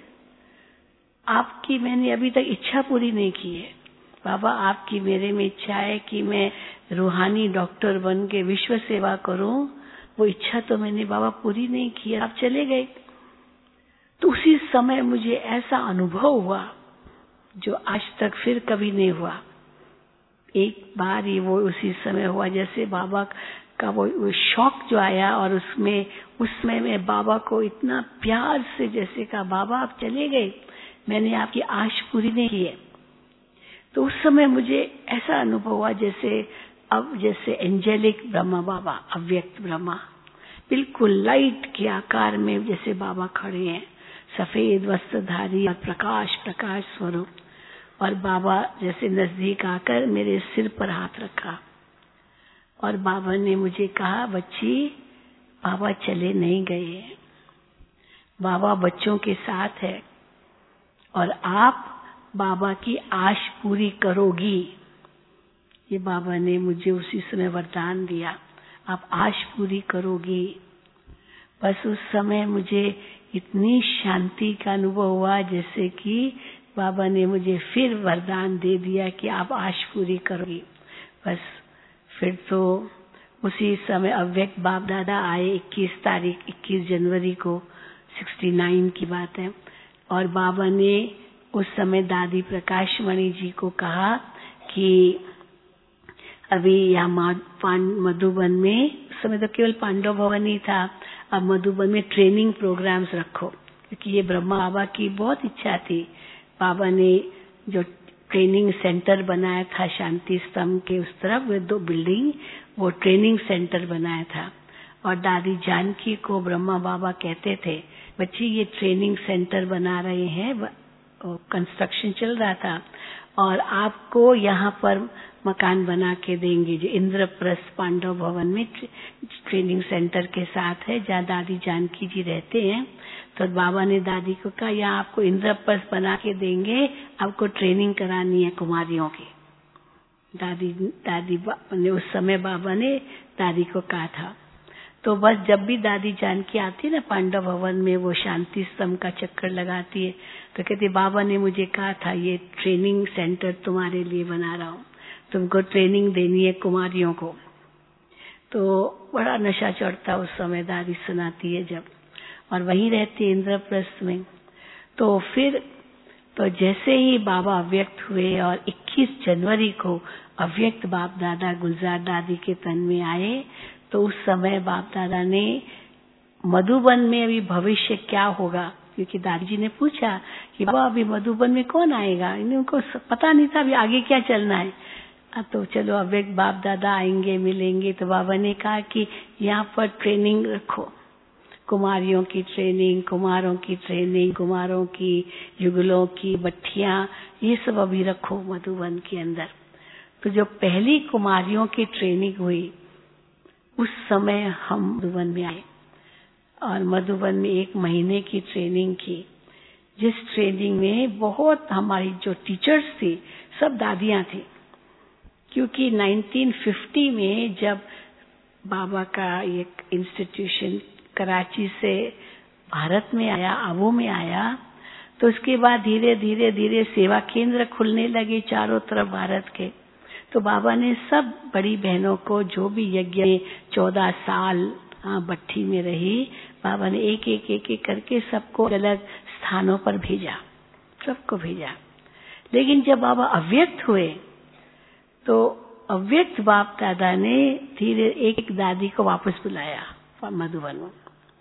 आपकी मैंने अभी तक इच्छा पूरी नहीं की है। बाबा आपकी मेरे में इच्छा है कि मैं रूहानी डॉक्टर बन के विश्व सेवा करूं, वो इच्छा तो मैंने बाबा पूरी नहीं की, आप चले गए। तो उसी समय मुझे ऐसा अनुभव हुआ जो आज तक फिर कभी नहीं हुआ। एक बार ही वो उसी समय हुआ, जैसे बाबा का वो शौक जो आया, और उसमें मैं बाबा को इतना प्यार से जैसे कहा बाबा आप चले गए, मैंने आपकी आश पूरी नहीं की है। तो उस समय मुझे ऐसा अनुभव हुआ जैसे एंजेलिक ब्रह्मा बाबा, अव्यक्त ब्रह्मा, बिल्कुल लाइट के आकार में जैसे बाबा खड़े हैं, सफेद वस्त्रधारी और प्रकाश स्वरूप, और बाबा जैसे नजदीक आकर मेरे सिर पर हाथ रखा, और बाबा ने मुझे कहा बच्ची बाबा चले नहीं गए, बाबा बच्चों के साथ है, और आप बाबा की आश पूरी करोगी। ये बाबा ने मुझे उसी समय वरदान दिया, आप आश पूरी करोगी। बस उस समय मुझे इतनी शांति का अनुभव हुआ, जैसे कि बाबा ने मुझे फिर वरदान दे दिया कि आप आश पूरी करोगी। बस फिर तो उसी समय अव्यक्त बाप दादा आए 21 जनवरी को 69 की बात है। और बाबा ने उस समय दादी प्रकाश मणि जी को कहा कि अभी यहाँ मधुबन में, उस समय तो केवल पांडव भवन ही था, अब मधुबन में ट्रेनिंग प्रोग्राम्स रखो, क्योंकि ये ब्रह्मा बाबा की बहुत इच्छा थी। बाबा ने जो ट्रेनिंग सेंटर बनाया था शांति स्तंभ के उस तरफ, वे 2 बिल्डिंग, वो ट्रेनिंग सेंटर बनाया था। और दादी जानकी को ब्रह्मा बाबा कहते थे, बच्ची ये ट्रेनिंग सेंटर बना रहे हैं, कंस्ट्रक्शन चल रहा था, और आपको यहाँ पर मकान बना के देंगे जो इंद्रप्रस्थ पांडव भवन में ट्रेनिंग सेंटर के साथ है, जहाँ दादी जानकी जी रहते हैं। तो बाबा ने दादी को कहा, यहाँ आपको इंद्रप्रस्थ बना के देंगे, आपको ट्रेनिंग करानी है कुमारियों की। दादी ने उस समय बाबा ने दादी को कहा था। तो बस जब भी दादी जानकी आती है ना पांडव भवन में, वो शांति स्तंभ का चक्कर लगाती है, तो कहती बाबा ने मुझे कहा था ये ट्रेनिंग सेंटर तुम्हारे लिए बना रहा हूँ, तुमको ट्रेनिंग देनी है कुमारियों को। तो बड़ा नशा चढ़ता उस समय, दादी सुनाती है जब, और वहीं रहती है इंद्रप्रस्थ में। तो फिर तो जैसे ही बाबा अव्यक्त हुए और 21 जनवरी को अव्यक्त बाप दादा गुलजार दादी के तन में आए, तो उस समय बाप दादा ने मधुबन में अभी भविष्य क्या होगा, क्योंकि दादी जी ने पूछा कि बाबा अभी मधुबन में कौन आएगा, उनको पता नहीं था अभी आगे क्या चलना है। तो चलो अव्यक्त बाप दादा आएंगे, मिलेंगे। तो बाबा ने कहा कि यहाँ पर ट्रेनिंग रखो, कुमारियों की ट्रेनिंग, कुमारों की ट्रेनिंग, कुमारों की युगलों की बट्टियां, ये सब अभी रखो मधुबन के अंदर। तो जो पहली कुमारियों की ट्रेनिंग हुई उस समय हम मधुबन में आए, और मधुबन में 1 महीने की ट्रेनिंग की, जिस ट्रेनिंग में बहुत हमारी जो टीचर्स थी सब दादियां थी। क्योंकि 1950 में जब बाबा का एक इंस्टीट्यूशन कराची से भारत में आया, आबू में आया, तो उसके बाद धीरे धीरे सेवा केंद्र खुलने लगे चारों तरफ भारत के। तो बाबा ने सब बड़ी बहनों को, जो भी यज्ञ में 14 साल भट्टी में रही, बाबा ने एक एक करके सबको अलग स्थानों पर भेजा, सबको भेजा। लेकिन जब बाबा अव्यक्त हुए तो अव्यक्त बाप दादा ने धीरे एक दादी को वापस बुलाया मधुबन में,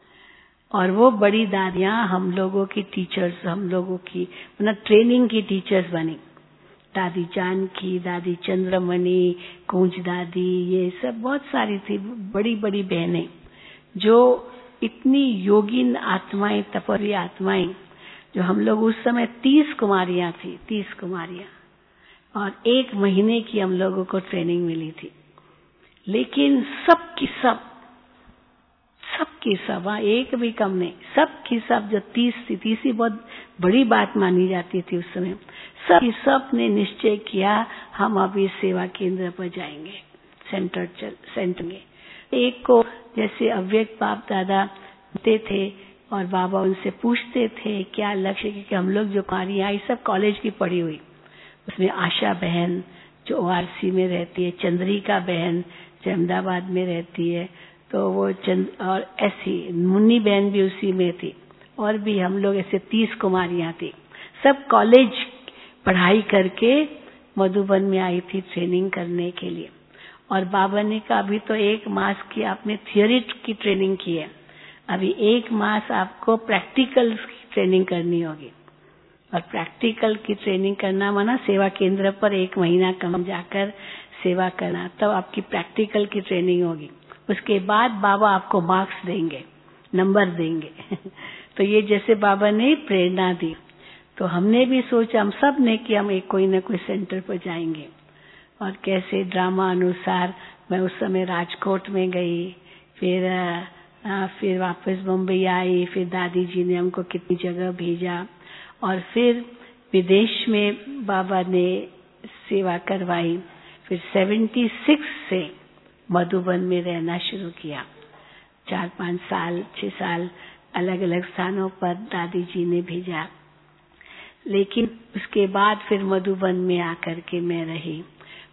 और वो बड़ी दादियां हम लोगों की टीचर्स, हम लोगों की मतलब ट्रेनिंग की टीचर्स बनी। दादी जानकी, दादी चंद्रमणि, कूंज दादी, ये सब बहुत सारी थी बड़ी बड़ी बहनें, जो इतनी योगिन आत्माएं, तपस्वी आत्माएं, जो हम लोग उस समय 30 कुमारियां थी, 30 कुमारियां, और 1 महीने की हम लोगों को ट्रेनिंग मिली थी। लेकिन सबकी सब एक भी कम नहीं, सबकी सब जो 30 थी, 30 ही बहुत बड़ी बात मानी जाती थी उस समय। सब ने निश्चय किया हम अभी सेवा केंद्र पर जाएंगे, सेंटर में। एक को जैसे अव्यक्त बाप दादा होते थे और बाबा उनसे पूछते थे क्या लक्ष्य, क्योंकि हम लोग जो कुमारियां आई सब कॉलेज की पढ़ी हुई, उसमें आशा बहन जो ORC में रहती है, चंद्रिका बहन जो अहमदाबाद में रहती है, तो वो और ऐसी मुन्नी बहन भी उसी में थी, और भी हम लोग ऐसे 30 कुमारियां थी, सब कॉलेज पढ़ाई करके मधुबन में आई थी ट्रेनिंग करने के लिए। और बाबा ने कहा अभी तो 1 मास की आपने थियोरी की ट्रेनिंग की है, अभी 1 मास आपको प्रैक्टिकल की ट्रेनिंग करनी होगी। और प्रैक्टिकल की ट्रेनिंग करना माना सेवा केंद्र पर 1 महीना कम जाकर सेवा करना, तब आपकी प्रैक्टिकल की ट्रेनिंग होगी। उसके बाद बाबा आपको मार्क्स देंगे, नंबर देंगे। तो ये जैसे बाबा ने प्रेरणा दी, तो हमने भी सोचा, हम सब ने कि हम एक कोई न कोई सेंटर पर जाएंगे। और कैसे ड्रामा अनुसार मैं उस समय राजकोट में गई, फिर वापस मुंबई आई, फिर दादी जी ने हमको कितनी जगह भेजा, और फिर विदेश में बाबा ने सेवा करवाई। फिर 76 से मधुबन में रहना शुरू किया, 4-5 साल 6 साल अलग अलग स्थानों पर दादी जी ने भेजा। लेकिन उसके बाद फिर मधुबन में आकर के मैं रही।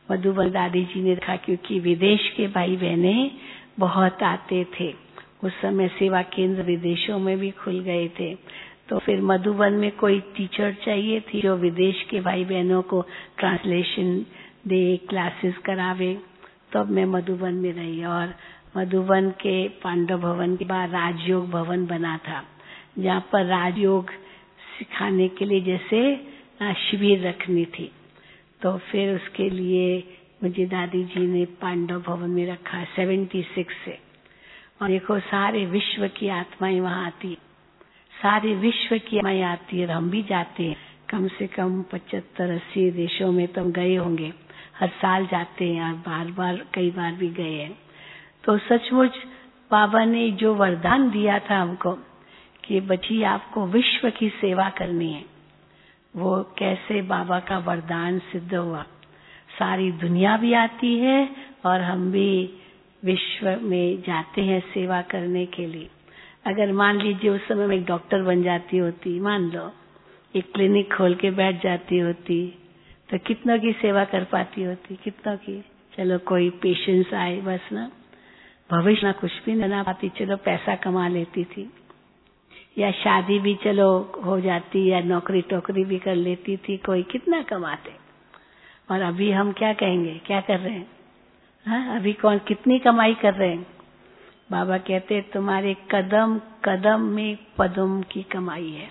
मधुबन दादी जी ने देखा, क्योंकि विदेश के भाई बहने बहुत आते थे। उस समय सेवा केंद्र विदेशों में भी खुल गए थे। तो फिर मधुबन में कोई टीचर चाहिए थी जो विदेश के भाई बहनों को ट्रांसलेशन दे, क्लासेस करावे। तो अब मैं मधुबन में रही और मधुबन के पांडव भवन के बाद राजयोग भवन बना था, जहाँ पर राजयोग सिखाने के लिए जैसे शिविर रखनी थी। तो फिर उसके लिए मुझे दादी जी ने पांडव भवन में रखा 76 से। और देखो सारे विश्व की आत्माएं वहां आती है, सारे विश्व की आत्माएं आती है। हम भी जाते हैं, कम से कम 75-80 देशों में तो हम गए होंगे, हर साल जाते हैं और बार बार कई बार भी गए हैं। तो सचमुच बाबा ने जो वरदान दिया था हमको कि बच्ची आपको विश्व की सेवा करनी है, वो कैसे बाबा का वरदान सिद्ध हुआ। सारी दुनिया भी आती है और हम भी विश्व में जाते हैं सेवा करने के लिए। अगर मान लीजिए उस समय मैं एक डॉक्टर बन जाती होती, मान लो एक क्लिनिक खोल के बैठ जाती होती, तो कितनों की सेवा कर पाती होती, कितनों की। चलो कोई पेशेंट्स आए बस ना, भविष्य ना कुछ भी बना पाती, चलो पैसा कमा लेती थी, या शादी भी चलो हो जाती, या नौकरी टोकरी भी कर लेती थी, कोई कितना कमाते। और अभी हम क्या कहेंगे, क्या कर रहे हैं? हाँ, अभी कौन कितनी कमाई कर रहे हैं? बाबा कहते तुम्हारे कदम कदम में पदम की कमाई है।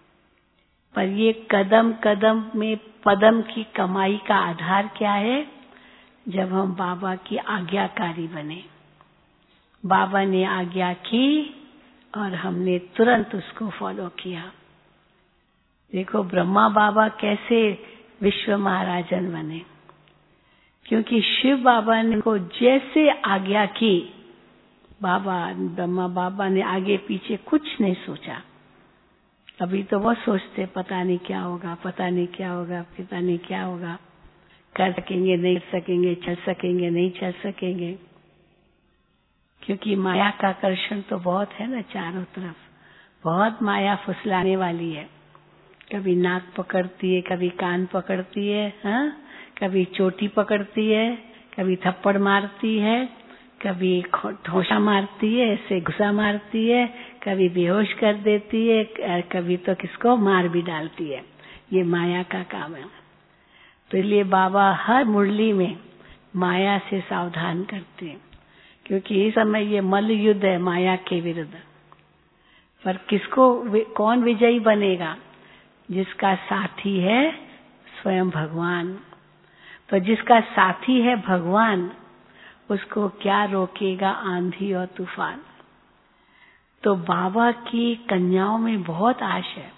पर ये कदम कदम में पदम की कमाई का आधार क्या है? जब हम बाबा की आज्ञाकारी बने। बाबा ने आज्ञा की और हमने तुरंत उसको फॉलो किया। देखो ब्रह्मा बाबा कैसे विश्व महाराजन बने, क्योंकि शिव बाबा ने को जैसे आज्ञा की, ब्रह्मा बाबा ने आगे पीछे कुछ नहीं सोचा। अभी तो वो सोचते पता नहीं क्या होगा, पता नहीं क्या होगा, पता नहीं क्या होगा, कर सकेंगे नहीं कर सकेंगे, चल सकेंगे नहीं चल सकेंगे। क्योंकि माया का आकर्षण तो बहुत है ना, चारों तरफ बहुत माया फुसलाने वाली है। कभी नाक पकड़ती है, कभी कान पकड़ती है, हाँ? कभी चोटी पकड़ती है, कभी थप्पड़ मारती है, कभी ठोसा मारती है, ऐसे घुसा मारती है, कभी बेहोश कर देती है, कभी तो किसको मार भी डालती है। ये माया का काम है। तो इसलिए बाबा हर मुरली में माया से सावधान करते हैं, क्योंकि इस समय ये मल्ल युद्ध है माया के विरुद्ध। पर किसको कौन विजयी बनेगा? जिसका साथी है स्वयं भगवान। तो जिसका साथी है भगवान, उसको क्या रोकेगा आंधी और तूफान। तो बाबा की कन्याओं में बहुत आश है।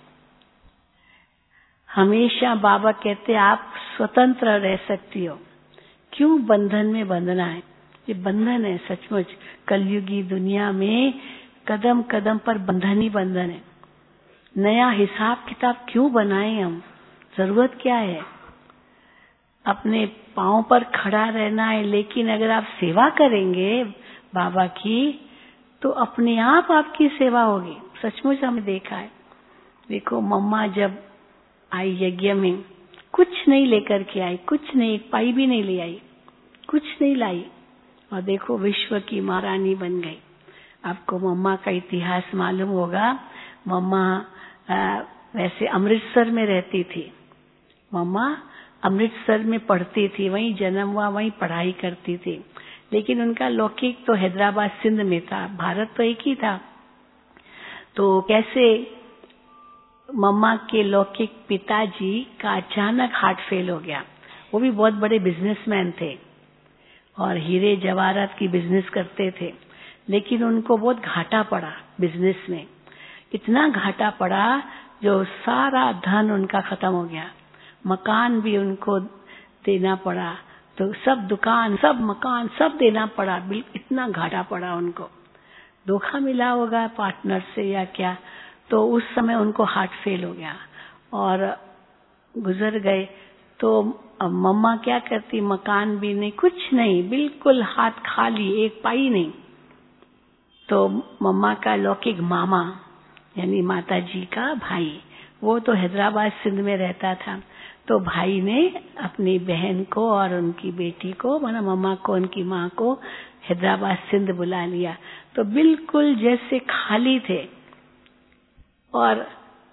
हमेशा बाबा कहते आप स्वतंत्र रह सकती हो, क्यों बंधन में बंधना है। ये बंधन है सचमुच, कलयुगी दुनिया में कदम कदम पर बंधन ही बंधन है। नया हिसाब किताब क्यों बनाए हम, जरूरत क्या है? अपने पांव पर खड़ा रहना है, लेकिन अगर आप सेवा करेंगे बाबा की, तो अपने आप आपकी सेवा होगी। सचमुच हमने देखा है। देखो मम्मा जब आई यज्ञ में, कुछ नहीं लेकर के आई, कुछ नहीं, एक पाई भी नहीं ले आई, कुछ नहीं लाई, और देखो विश्व की महारानी बन गई। आपको मम्मा का इतिहास मालूम होगा। मम्मा वैसे अमृतसर में रहती थी। मम्मा अमृतसर में पढ़ती थी, वहीं जन्म हुआ, वहीं पढ़ाई करती थी, लेकिन उनका लौकिक तो हैदराबाद सिंध में था, भारत तो एक ही था। तो कैसे मम्मा के लौकिक पिताजी का अचानक हार्ट फेल हो गया। वो भी बहुत बड़े बिजनेसमैन थे और हीरे जवाहरात की बिजनेस करते थे, लेकिन उनको बहुत घाटा पड़ा बिजनेस में। इतना घाटा पड़ा जो सारा धन उनका खत्म हो गया, मकान भी उनको देना पड़ा, तो सब दुकान, सब मकान, सब देना पड़ा। इतना घाटा पड़ा उनको, धोखा मिला होगा पार्टनर से या क्या। तो उस समय उनको हार्ट फेल हो गया और गुजर गए। तो अब मम्मा क्या करती, मकान भी नहीं, कुछ नहीं, बिल्कुल हाथ खाली, एक पाई नहीं। तो मम्मा का लौकिक मामा यानी माता जी का भाई, वो तो हैदराबाद सिंध में रहता था। तो भाई ने अपनी बहन को और उनकी बेटी को, माना मम्मा को, उनकी माँ को हैदराबाद सिंध बुला लिया। तो बिल्कुल जैसे खाली थे। और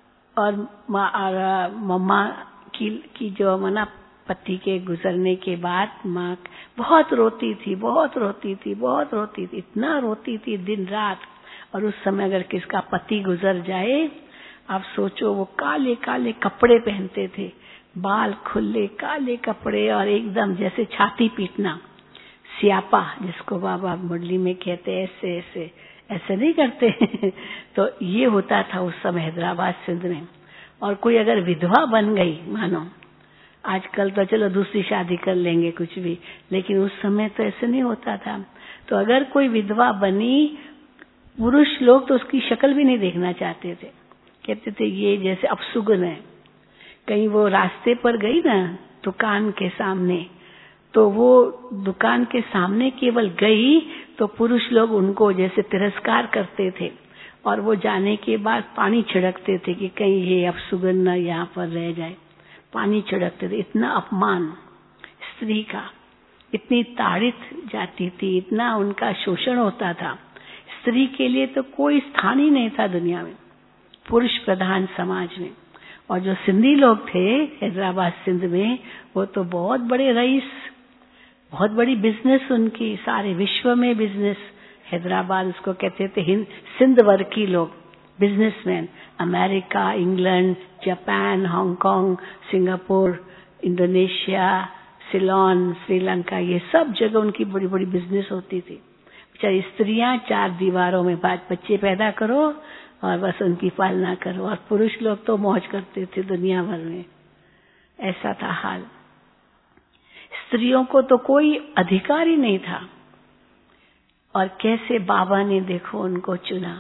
मम्मा की जो माना पति के गुजरने के बाद माँ बहुत रोती थी, बहुत रोती थी, बहुत रोती थी, इतना रोती थी दिन रात। और उस समय अगर किसका पति गुजर जाए, आप सोचो, वो काले काले कपड़े पहनते थे, बाल खुले, काले कपड़े, और एकदम जैसे छाती पीटना, सियापा जिसको बाबा मुरली में कहते, ऐसे ऐसे ऐसे नहीं करते तो ये होता था उस समय हैदराबाद सिंध में। और कोई अगर विधवा बन गई, मानो आजकल तो चलो दूसरी शादी कर लेंगे कुछ भी, लेकिन उस समय तो ऐसे नहीं होता था। तो अगर कोई विधवा बनी, पुरुष लोग तो उसकी शक्ल भी नहीं देखना चाहते थे, कहते थे ये जैसे अपशुगन है। कहीं वो रास्ते पर गई ना दुकान के सामने, तो वो दुकान के सामने केवल गई तो पुरुष लोग उनको जैसे तिरस्कार करते थे, और वो जाने के बाद पानी छिड़कते थे कि कहीं ये अपशुगन न यहाँ पर रह जाए, पानी छिड़कते थे। इतना अपमान स्त्री का, इतनी ताड़ित जाती थी, इतना उनका शोषण होता था। स्त्री के लिए तो कोई स्थान ही नहीं था दुनिया में, पुरुष प्रधान समाज में। और जो सिंधी लोग थे हैदराबाद सिंध में, वो तो बहुत बड़े रईस, बहुत बड़ी बिजनेस उनकी, सारे विश्व में बिजनेस। हैदराबाद उसको कहते थे सिंध वर्की लोग, businessman. America, England, Japan, Hong Kong, Singapore, Indonesia, Ceylon, Sri Lanka, ये सब जगह उनकी बड़ी बड़ी बिजनेस होती थी। बेचारी स्त्रियां 4 दीवारों में बच्चे पैदा करो और बस उनकी पालना करो, और पुरुष लोग तो मौज करते थे दुनिया भर में। ऐसा था हाल। स्त्रियों को तो कोई अधिकार ही नहीं था। और कैसे बाबा ने देखो उनको चुना।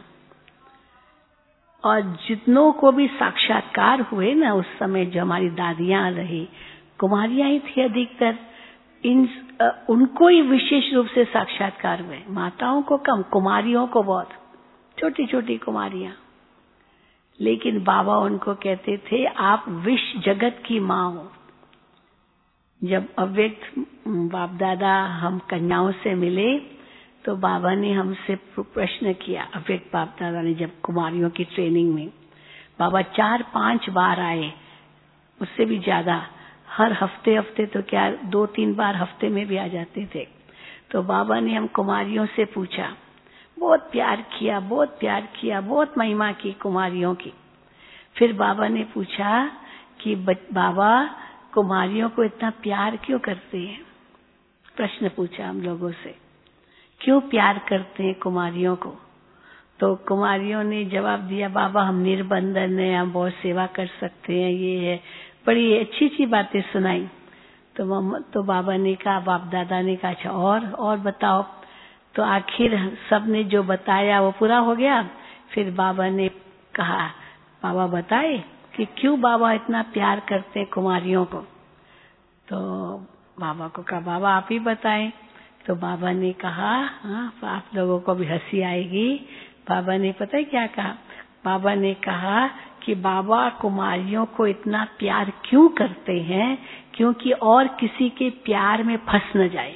और जितनों को भी साक्षात्कार हुए ना उस समय, जो हमारी दादियां रही, कुमारियां ही थी अधिकतर, उनको ही विशेष रूप से साक्षात्कार हुए। माताओं को कम, कुमारियों को बहुत, छोटी छोटी कुमारियां। लेकिन बाबा उनको कहते थे आप विश्व जगत की माँ हो। जब अव्यक्त बाप दादा हम कन्याओं से मिले, तो बाबा ने हमसे प्रश्न किया, अव्यक्त बाप दादा ने, जब कुमारियों की ट्रेनिंग में बाबा 4-5 बार आए, उससे भी ज्यादा, हर हफ्ते तो क्या 2-3 बार हफ्ते में भी आ जाते थे। तो बाबा ने हम कुमारियों से पूछा, बहुत प्यार किया, बहुत प्यार किया, बहुत महिमा की कुमारियों की। फिर बाबा ने पूछा कि बाबा कुमारियों को इतना प्यार क्यों करते हैं? प्रश्न पूछा हम लोगों से, क्यों प्यार करते हैं कुमारियों को? तो कुमारियों ने जवाब दिया, बाबा हम निर्बंधन है, हम बहुत सेवा कर सकते हैं, ये है, बड़ी अच्छी अच्छी बातें सुनाई। तो बाबा ने कहा, बाप दादा ने कहा, अच्छा और बताओ। तो आखिर सबने जो बताया वो पूरा हो गया। फिर बाबा ने कहा, बाबा बताए कि क्यों बाबा इतना प्यार करते हैं कुमारियों को? तो बाबा को कहा, बाबा आप ही बताएं। तो बाबा ने कहा, हाँ आप लोगों को भी हंसी आएगी। बाबा ने पता है क्या कहा? बाबा ने कहा कि बाबा कुमारियों को इतना प्यार क्यों करते हैं? क्योंकि और किसी के प्यार में फंस न जाए।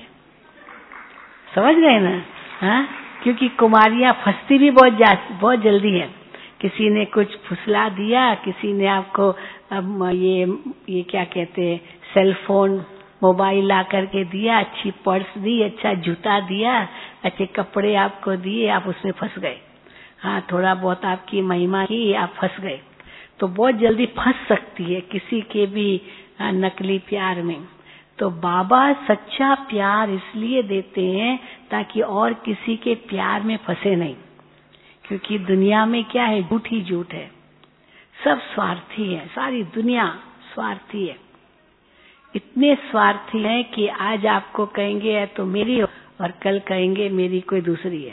समझ गए ना? हाँ, क्योंकि कुमारियां फंसती भी बहुत जल्दी है। किसी ने कुछ फुसला दिया, किसी ने आपको अब ये क्या कहते हैं, सेलफोन मोबाइल ला करके दिया, अच्छी पर्स दी, अच्छा जूता दिया, अच्छे कपड़े आपको दिए, आप उसमें फंस गए। हाँ, थोड़ा बहुत आपकी महिमा की, आप फंस गए। तो बहुत जल्दी फंस सकती है किसी के भी नकली प्यार में। तो बाबा सच्चा प्यार इसलिए देते हैं ताकि और किसी के प्यार में फंसे नहीं। क्योंकि दुनिया में क्या है, झूठ ही झूठ है, सब स्वार्थी है, सारी दुनिया स्वार्थी है। इतने स्वार्थी हैं कि आज आपको कहेंगे तो मेरी हो, और कल कहेंगे मेरी कोई दूसरी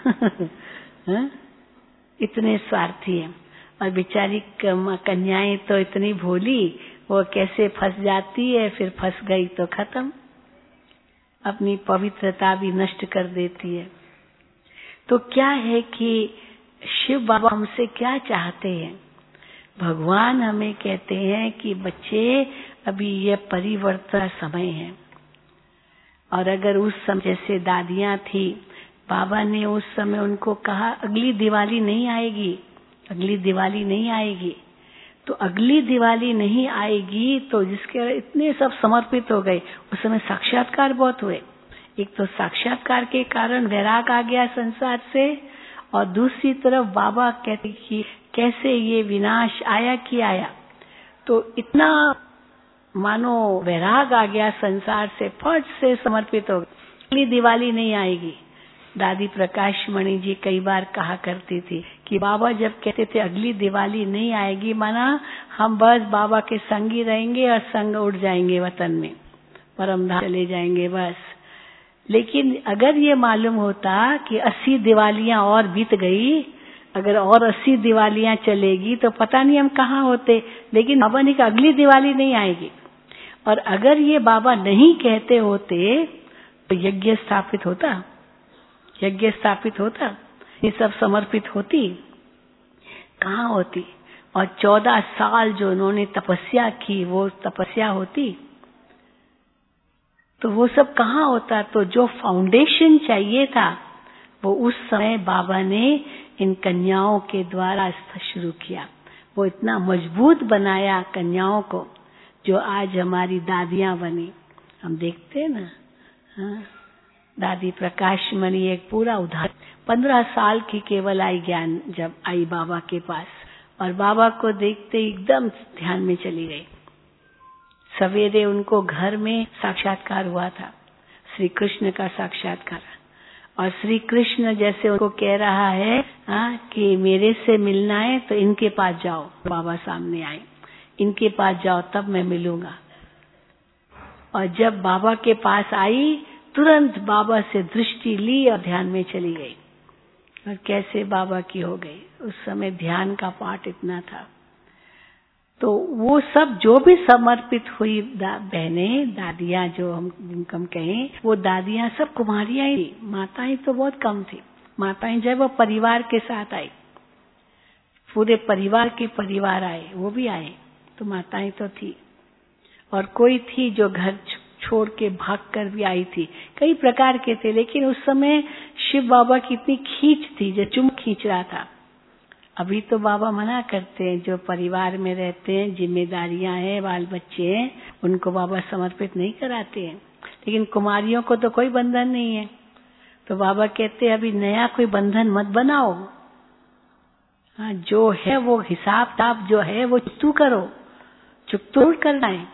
है। इतने स्वार्थी हैं। और बेचारी कन्याएं तो इतनी भोली, वो कैसे फंस जाती है, फिर फंस गई तो खत्म, अपनी पवित्रता भी नष्ट कर देती है। तो क्या है कि शिव बाबा हमसे क्या चाहते हैं? भगवान हमें कहते हैं कि बच्चे अभी ये परिवर्तन समय है। और अगर उस समय जैसे दादियां थी, बाबा ने उस समय उनको कहा अगली दिवाली नहीं आएगी, अगली दिवाली नहीं आएगी, तो अगली दिवाली नहीं आएगी तो जिसके इतने सब समर्पित हो गए। उस समय साक्षात्कार बहुत हुए। एक तो साक्षात्कार के कारण वैराग आ गया संसार से, और दूसरी तरफ बाबा कहते कि कैसे ये विनाश आया कि आया, तो इतना मानो वैराग आ गया संसार से, फट से समर्पित हो गए। अगली दिवाली नहीं आएगी। दादी प्रकाश मणि जी कई बार कहा करती थी कि बाबा जब कहते थे अगली दिवाली नहीं आएगी, माना हम बस बाबा के संग ही रहेंगे और संग उड़ जाएंगे वतन में, परम धाम चले जाएंगे बस। लेकिन अगर ये मालूम होता कि 80 दिवालियां और बीत गई, अगर और 80 दिवालियां चलेगी तो पता नहीं हम कहाँ होते। लेकिन बाबा ने कहा अगली दिवाली नहीं आएगी। और अगर ये बाबा नहीं कहते होते तो यज्ञ स्थापित होता, यज्ञ स्थापित होता, ये सब समर्पित होती, कहाँ होती। और 14 साल जो उन्होंने तपस्या की, वो तपस्या होती तो वो सब कहाँ होता। तो जो फाउंडेशन चाहिए था वो उस समय बाबा ने इन कन्याओं के द्वारा शुरू किया। वो इतना मजबूत बनाया कन्याओं को, जो आज हमारी दादियां बनी। हम देखते हैं ना, हाँ? दादी प्रकाश मणि एक पूरा उदाहरण, 15 साल की केवल आई ज्ञान जब आई बाबा के पास, और बाबा को देखते ही एकदम ध्यान में चली गई। सवेरे उनको घर में साक्षात्कार हुआ था, श्री कृष्ण का साक्षात्कार। और श्री कृष्ण जैसे उनको कह रहा है कि मेरे से मिलना है तो इनके पास जाओ। बाबा सामने आए, इनके पास जाओ तब मैं मिलूंगा। और जब बाबा के पास आई, तुरंत बाबा से दृष्टि ली और ध्यान में चली गई। और कैसे बाबा की हो गई। उस समय ध्यान का पाठ इतना था। तो वो सब जो भी समर्पित हुई बहनें, दादियां जो जिनको हम कहें, वो दादियां सब कुमारियां ही थी। माताएं तो बहुत कम थी। माताएं जब वो परिवार के साथ आई, पूरे परिवार के परिवार आए, वो भी आए, तो माताएं तो थी। और कोई थी जो घर छोड़ के भाग कर भी आई थी। कई प्रकार के थे, लेकिन उस समय शिव बाबा की इतनी खींच थी, जो चुम खींच रहा था। अभी तो बाबा मना करते हैं, जो परिवार में रहते हैं, जिम्मेदारियां हैं, बाल बच्चे हैं, उनको बाबा समर्पित नहीं कराते हैं। लेकिन कुमारियों को तो कोई बंधन नहीं है, तो बाबा कहते हैं अभी नया कोई बंधन मत बनाओ। हाँ, जो है वो हिसाब किताब जो है वो चुकतू करो, चुकतोड़ करना है,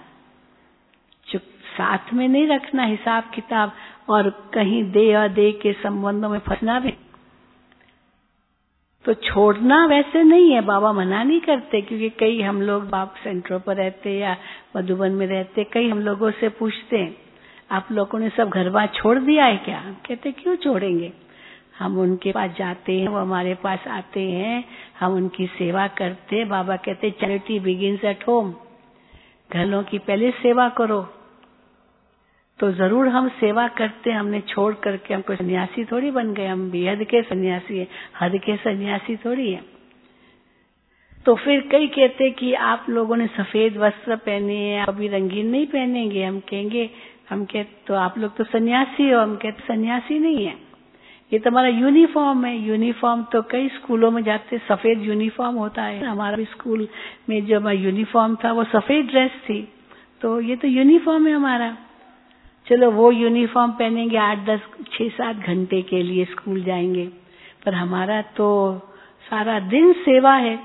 साथ में नहीं रखना हिसाब किताब, और कहीं दे और दे के संबंधों में फंसना भी। तो छोड़ना वैसे नहीं है, बाबा मना नहीं करते, क्योंकि कई हम लोग बाप सेंटरों पर रहते या मधुबन में रहते, कई हम लोगों से पूछते हैं आप लोगों ने सब घर बार छोड़ दिया है क्या? कहते क्यों छोड़ेंगे, हम उनके पास जाते हैं, वो हमारे पास आते हैं, हम उनकी सेवा करते। बाबा कहते चैरिटी बिगिंस एट होम, घरों की पहले सेवा करो। तो जरूर हम सेवा करते, हमने छोड़ करके हम कोई सन्यासी थोड़ी बन गए, हम बेहद के सन्यासी हैं, हद के सन्यासी थोड़ी है। तो फिर कई कहते कि आप लोगों ने सफेद वस्त्र पहने हैं, अभी रंगीन नहीं पहनेंगे। हम कहेंगे, हम कहते तो आप लोग तो सन्यासी हो। हम कहते सन्यासी नहीं है, ये तो हमारा यूनिफॉर्म है। यूनिफॉर्म तो कई स्कूलों में जाते सफेद यूनिफॉर्म होता है। हमारा भी स्कूल में जब यूनिफॉर्म था वो सफेद ड्रेस थी, तो ये तो यूनिफॉर्म है हमारा। चलो वो यूनिफॉर्म पहनेंगे, 8-10 6-7 घंटे के लिए स्कूल जाएंगे, पर हमारा तो सारा दिन सेवा है।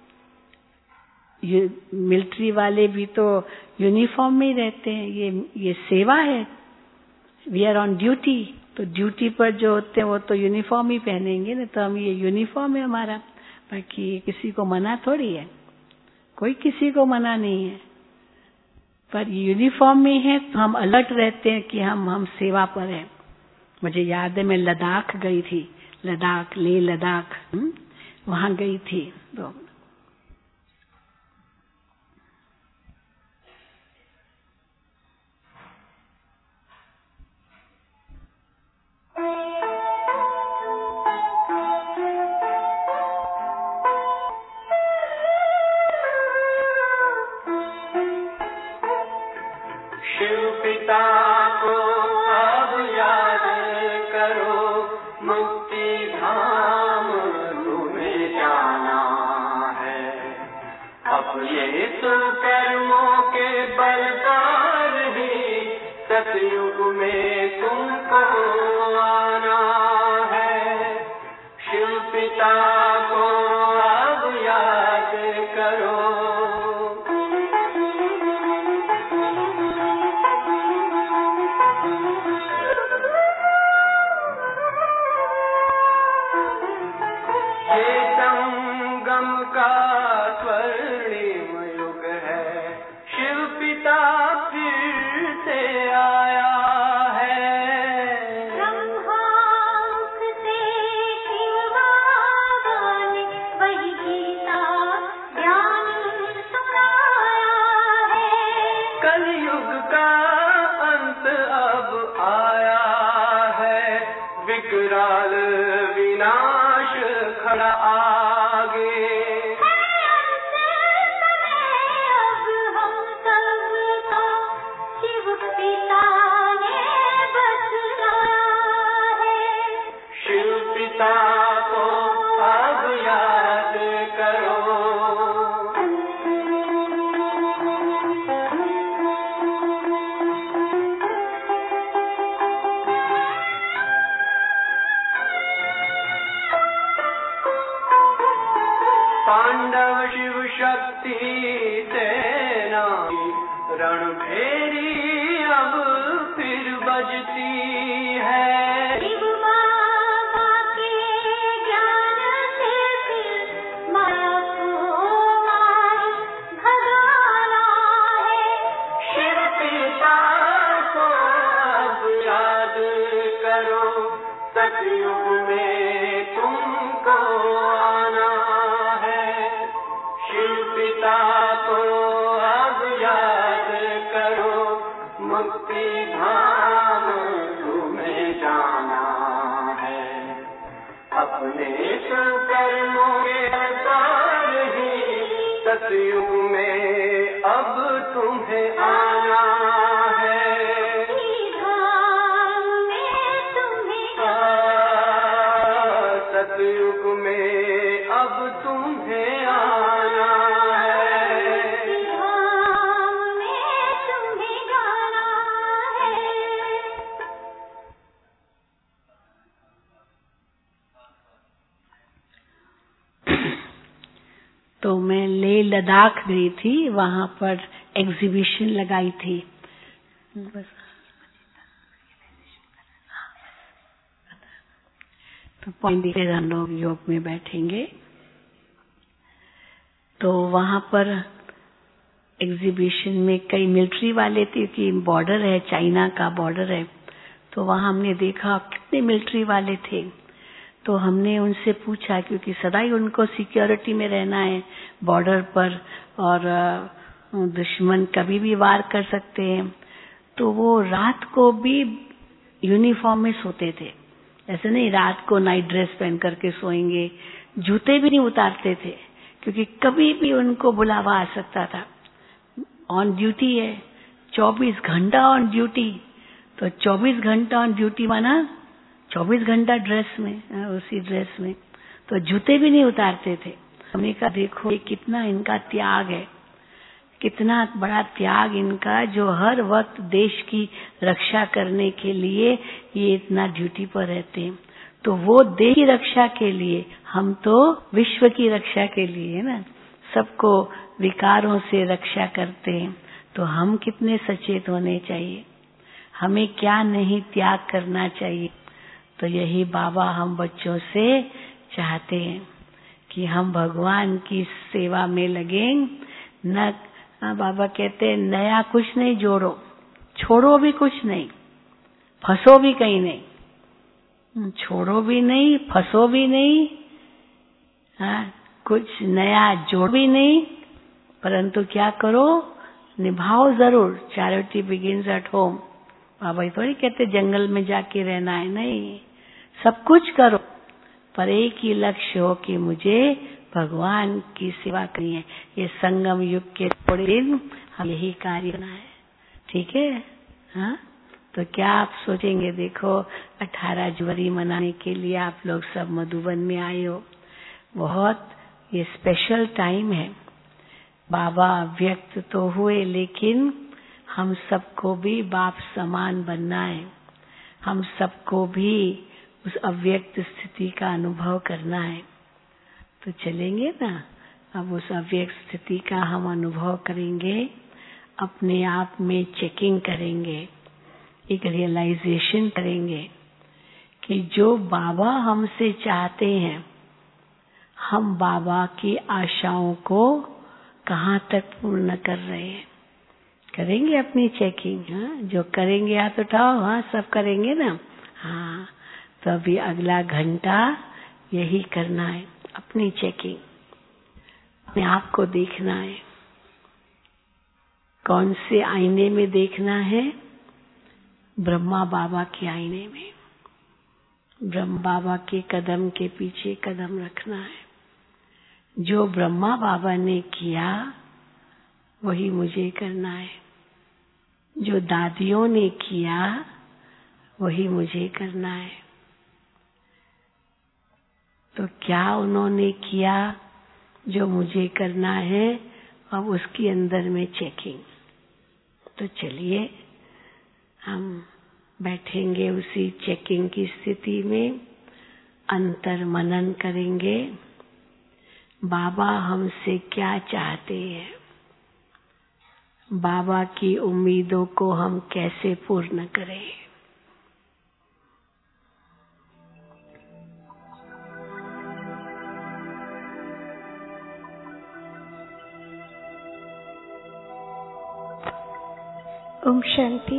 मिलिट्री वाले भी तो यूनिफॉर्म में ही रहते हैं, ये सेवा है, वी आर ऑन ड्यूटी। तो ड्यूटी पर जो होते हैं वो तो यूनिफॉर्म ही पहनेंगे ना, तो हम ये यूनिफॉर्म है हमारा। बाकी किसी को मना थोड़ी है, कोई किसी को मना नहीं है, पर यूनिफॉर्म में है तो हम अलर्ट रहते हैं कि हम सेवा पर हैं। मुझे याद है मैं लद्दाख गई थी, लद्दाख, लेह लद्दाख, वहां गई थी। तो मुक्ति धाम तुम्हें जाना है। अपने सुकर्मों के बल पर ही सतयुग में तुमको आना है। शिव पिता को अब याद करो। ये संगम का स्वर्णिम युग है। शिव पिता फिर से आया है। ब्रह्मांक से शिव बाबा ने वही गीता ज्ञान सुनाया है। कलयुग का अंत अब आया है। विकराल विनाश खड़ा आगे। अब हम सबको शिव पिता ने बतलाया है। शिव पिता को अब याद करो। पांडव शिव शक्ति सेना रणभेरी अब फिर बजती है। शिव बाबा के ज्ञान से फिर माया को मार भगाना है। शिव पिता को अब याद करो। सतयुग में तुमको आना है। शिव पिता को अब याद करो। मुक्ति धाम तुम्हें जाना है। अपने सुकर्मों के पर ही सतयुग में अब तुम्हें आना है। धाम में तुम्हें सतयुग में अब तुम्हें आना है। धाम में तुम्हें जाना है। तो मैं लेह लद्दाख गई थी, वहां पर एग्जीबिशन लगाई थी। तो पॉइंट फिर हम लोग योग में बैठेंगे। तो वहां पर एग्जीबिशन में कई मिलिट्री वाले थे कि बॉर्डर है, चाइना का बॉर्डर है। तो वहां हमने देखा कितने मिलिट्री वाले थे। तो हमने उनसे पूछा, क्योंकि सदा ही उनको सिक्योरिटी में रहना है बॉर्डर पर, और दुश्मन कभी भी वार कर सकते हैं। तो वो रात को भी यूनिफॉर्म में सोते थे। ऐसे नहीं रात को नाइट ड्रेस पहन करके सोएंगे। जूते भी नहीं उतारते थे, क्योंकि कभी भी उनको बुलावा आ सकता था। ऑन ड्यूटी है, 24 घंटा ऑन ड्यूटी। तो 24 घंटा ऑन ड्यूटी माना 24 घंटा ड्रेस में, उसी ड्रेस में। तो जूते भी नहीं उतारते थे। हमने कहा देखो ये कितना इनका त्याग है, कितना बड़ा त्याग इनका, जो हर वक्त देश की रक्षा करने के लिए ये इतना ड्यूटी पर रहते हैं। तो वो देश की रक्षा के लिए, हम तो विश्व की रक्षा के लिए है ना, सबको विकारों से रक्षा करते हैं। तो हम कितने सचेत होने चाहिए, हमें क्या नहीं त्याग करना चाहिए। तो यही बाबा हम बच्चों से चाहते हैं कि हम भगवान की सेवा में लगें। न बाबा कहते हैं नया कुछ नहीं जोड़ो, छोड़ो भी कुछ नहीं, फंसो भी कहीं नहीं। छोड़ो भी नहीं, फंसो भी नहीं, कुछ नया जोड़ भी नहीं, परंतु क्या करो, निभाओ जरूर। Charity begins at home. बाबा थोड़ी कहते जंगल में जाके रहना है, नहीं, सब कुछ करो, पर एक ही लक्ष्य हो कि मुझे भगवान की सेवा करनी है। ये संगम युग के थोड़े दिन हम यही कार्य करना है, ठीक है। हाँ, तो क्या आप सोचेंगे, देखो 18 जनवरी मनाने के लिए आप लोग सब मधुबन में आए हो। बहुत ये स्पेशल टाइम है। बाबा व्यक्त तो हुए, लेकिन हम सबको भी बाप समान बनना है। हम सबको भी उस अव्यक्त स्थिति का अनुभव करना है। तो चलेंगे ना, अब उस अव्यक्त स्थिति का हम अनुभव करेंगे, अपने आप में चेकिंग करेंगे, एक रियलाइजेशन करेंगे कि जो बाबा हमसे चाहते हैं, हम बाबा की आशाओं को कहाँ तक पूर्ण कर रहे हैं। करेंगे अपनी चेकिंग। हाँ, जो करेंगे हाथ उठाओ। हाँ, सब करेंगे ना। हाँ, तो अभी अगला घंटा यही करना है, अपनी चेकिंग। अपने आप को देखना है। कौन से आईने में देखना है? ब्रह्मा बाबा के आईने में। ब्रह्मा बाबा के कदम के पीछे कदम रखना है। जो ब्रह्मा बाबा ने किया वही मुझे करना है। जो दादियों ने किया वही मुझे करना है। तो क्या उन्होंने किया जो मुझे करना है, अब उसके अंदर में चेकिंग। तो चलिए हम बैठेंगे उसी चेकिंग की स्थिति में, अंतर मनन करेंगे। बाबा हमसे क्या चाहते हैं, बाबा की उम्मीदों को हम कैसे पूर्ण करें। ओम शांति।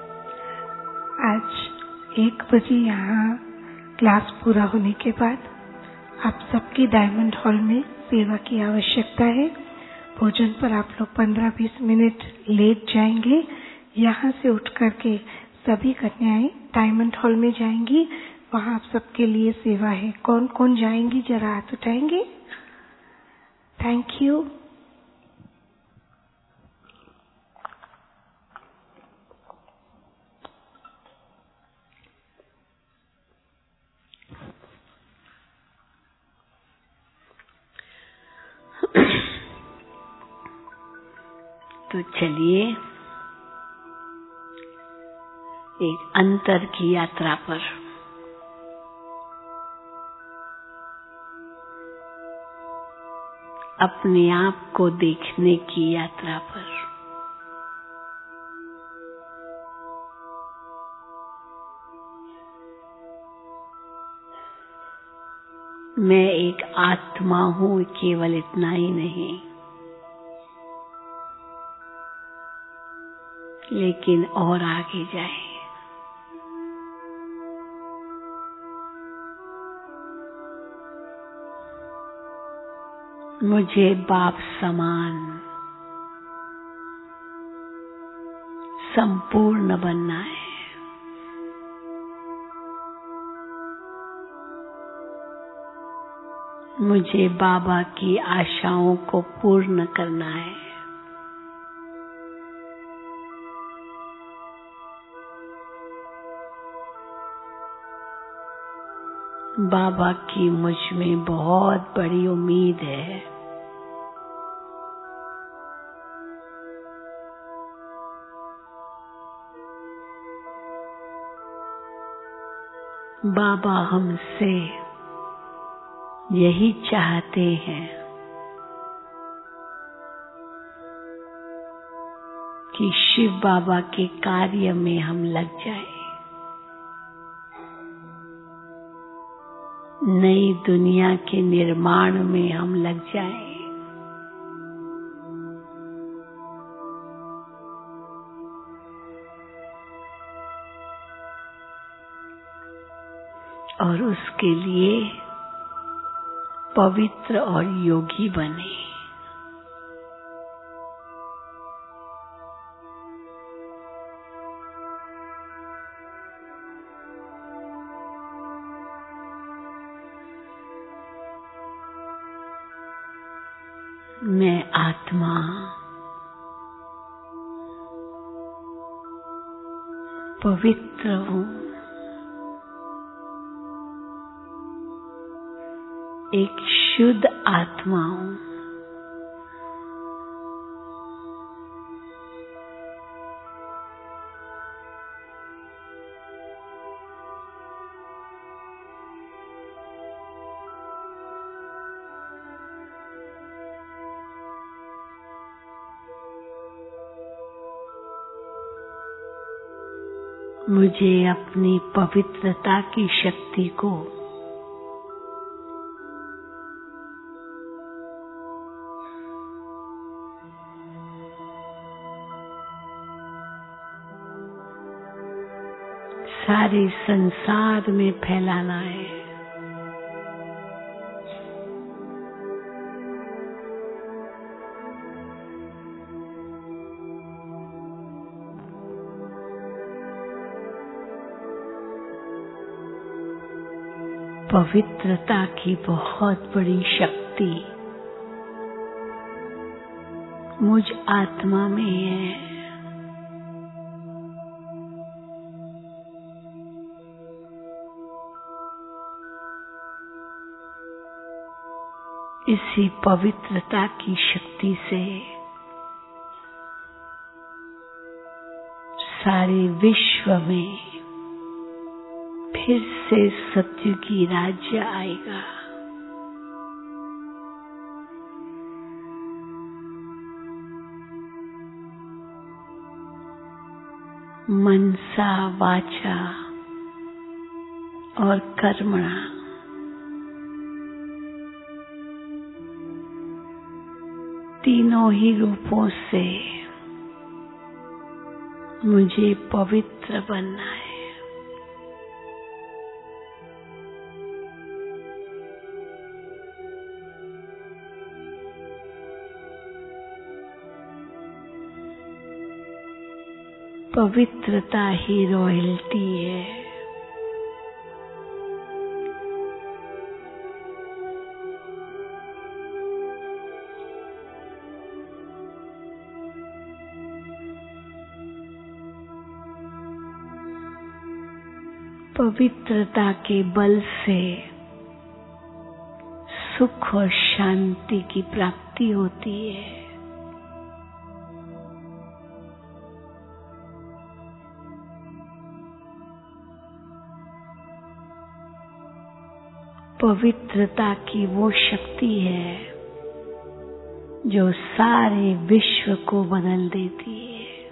आज 1 बजे यहाँ क्लास पूरा होने के बाद आप सबकी डायमंड हॉल में सेवा की आवश्यकता है। भोजन पर आप लोग 15-20 मिनट लेट जाएंगे। यहाँ से उठ करके सभी कन्याएं डायमंड हॉल में जाएंगी। वहाँ आप सबके लिए सेवा है। कौन कौन जाएंगी, जरा हाथ उठाएंगे। Thank you. तो चलिए एक अंतर की यात्रा पर, अपने आप को देखने की यात्रा पर। मैं एक आत्मा हूँ, केवल इतना ही नहीं, लेकिन और आगे जाए। मुझे बाप समान संपूर्ण बनना है। मुझे बाबा की आशाओं को पूर्ण करना है। बाबा की मुझ में बहुत बड़ी उम्मीद है। बाबा हमसे यही चाहते हैं कि शिव बाबा के कार्य में हम लग जाएं, नई दुनिया के निर्माण में हम लग जाएं। और उसके लिए पवित्र और योगी बने। मैं आत्मा पवित्र हूँ, एक शुद्ध आत्मा हूँ। मुझे अपनी पवित्रता की शक्ति को सारे संसार में फैलाना है। पवित्रता की बहुत बड़ी शक्ति मुझ आत्मा में है। इसी पवित्रता की शक्ति से सारे विश्व में फिर से सत्युगी राज्य आएगा। मनसा वाचा और कर्मणा तीनों ही रूपों से मुझे पवित्र बनना है। पवित्रता ही रॉयल्टी है। पवित्रता के बल से सुख और शांति की प्राप्ति होती है। पवित्रता की वो शक्ति है जो सारे विश्व को बदल देती है।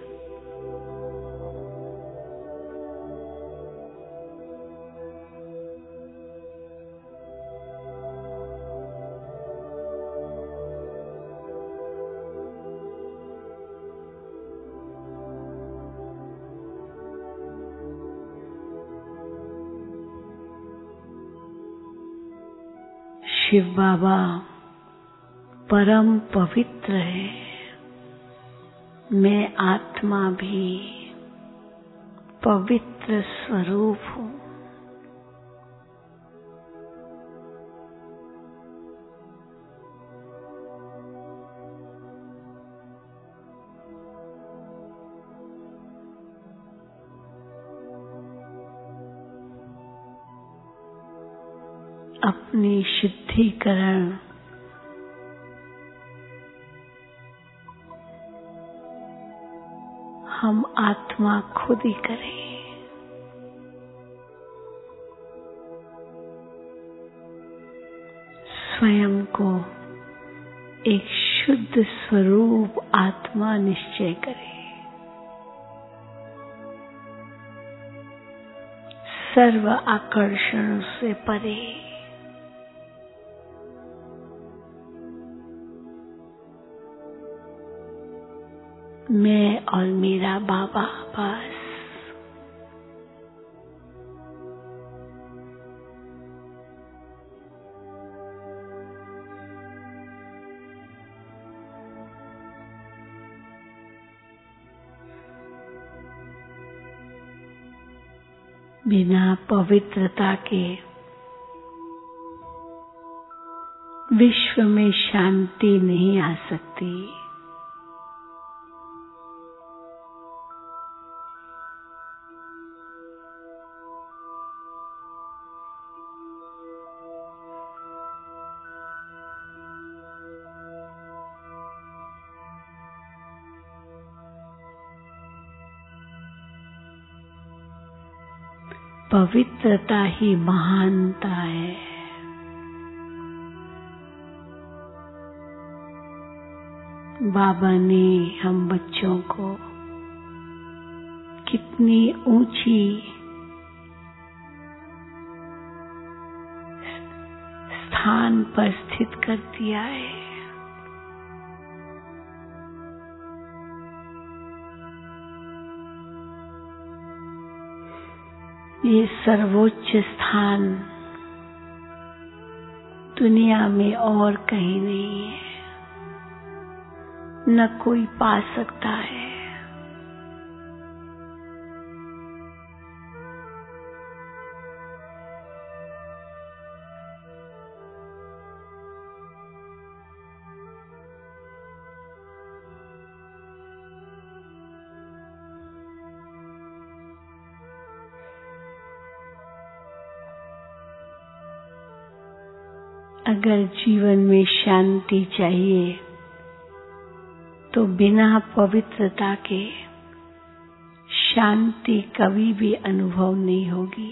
शिव बाबा परम पवित्र है। मैं आत्मा भी पवित्र स्वरूप हूँ। अपनी शुद्धिकरण हम आत्मा खुद ही करें। स्वयं को एक शुद्ध स्वरूप आत्मा निश्चय करें। सर्व आकर्षण से परे मैं और मेरा बाबा बस। बिना पवित्रता के विश्व में शांति नहीं आ सकती। पवित्रता ही महानता है। बाबा ने हम बच्चों को कितनी ऊंची स्थान पर स्थित कर दिया है। ये सर्वोच्च स्थान दुनिया में और कहीं नहीं है, न कोई पा सकता है। अगर जीवन में शांति चाहिए तो बिना पवित्रता के शांति कभी भी अनुभव नहीं होगी।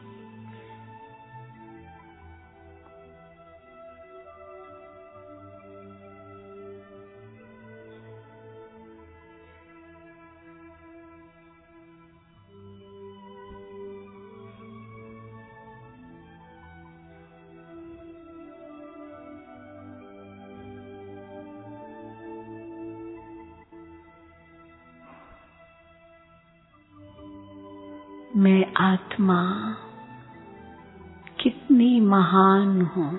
मैं आत्मा कितनी महान हूँ,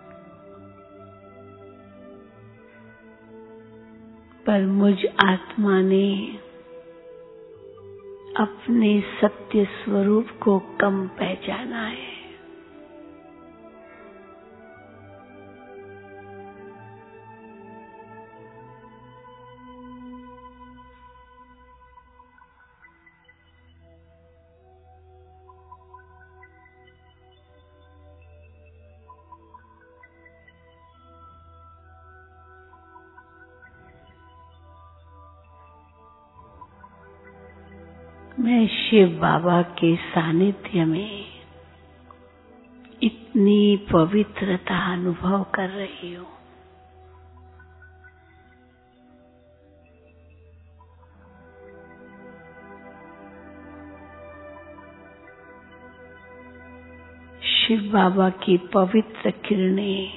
पर मुझ आत्मा ने अपने सत्य स्वरूप को कम पहचाना है। मैं शिव बाबा के सानिध्य में इतनी पवित्रता अनुभव कर रही हूँ। शिव बाबा की पवित्र किरणें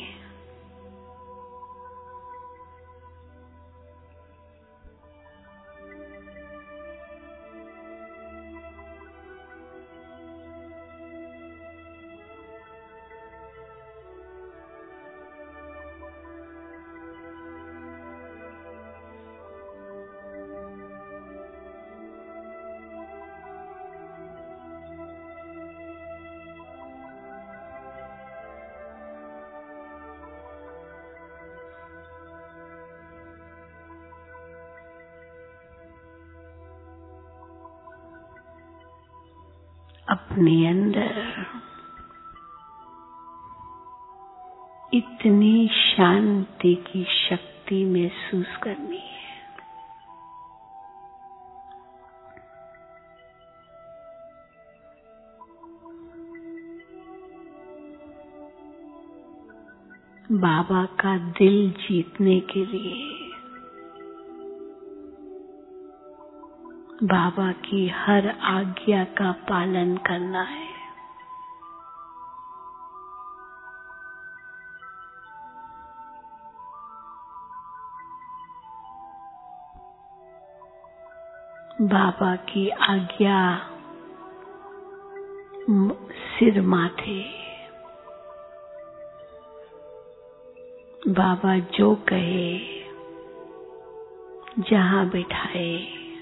अपने अंदर इतनी शांति की शक्ति महसूस करनी है। बाबा का दिल जीतने के लिए बाबा की हर आज्ञा का पालन करना है। बाबा की आज्ञा सिर माथे। बाबा जो कहे जहां बिठाए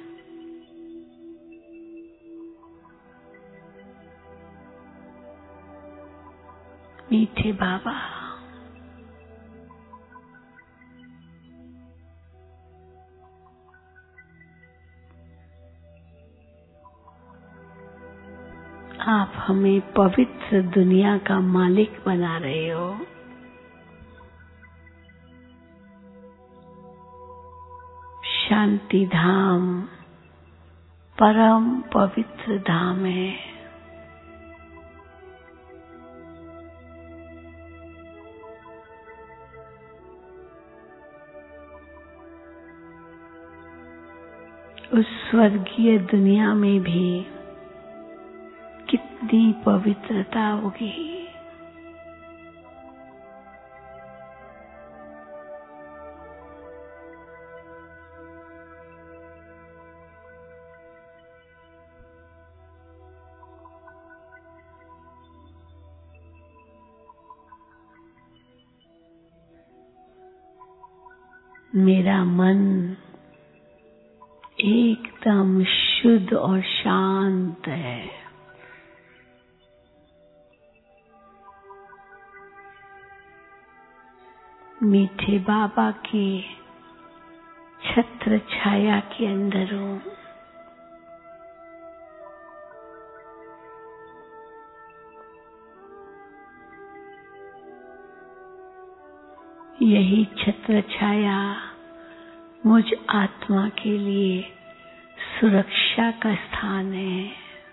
मीठे बाबा। आप हमें पवित्र दुनिया का मालिक बना रहे हो। शांति धाम परम पवित्र धाम है। उस स्वर्गीय दुनिया में भी कितनी पवित्रता होगी। मेरा मन एकदम शुद्ध और शांत है। मीठे बाबा के छत्र छाया के अंदर हूँ। यही छत्र छाया मुझ आत्मा के लिए सुरक्षा का स्थान है।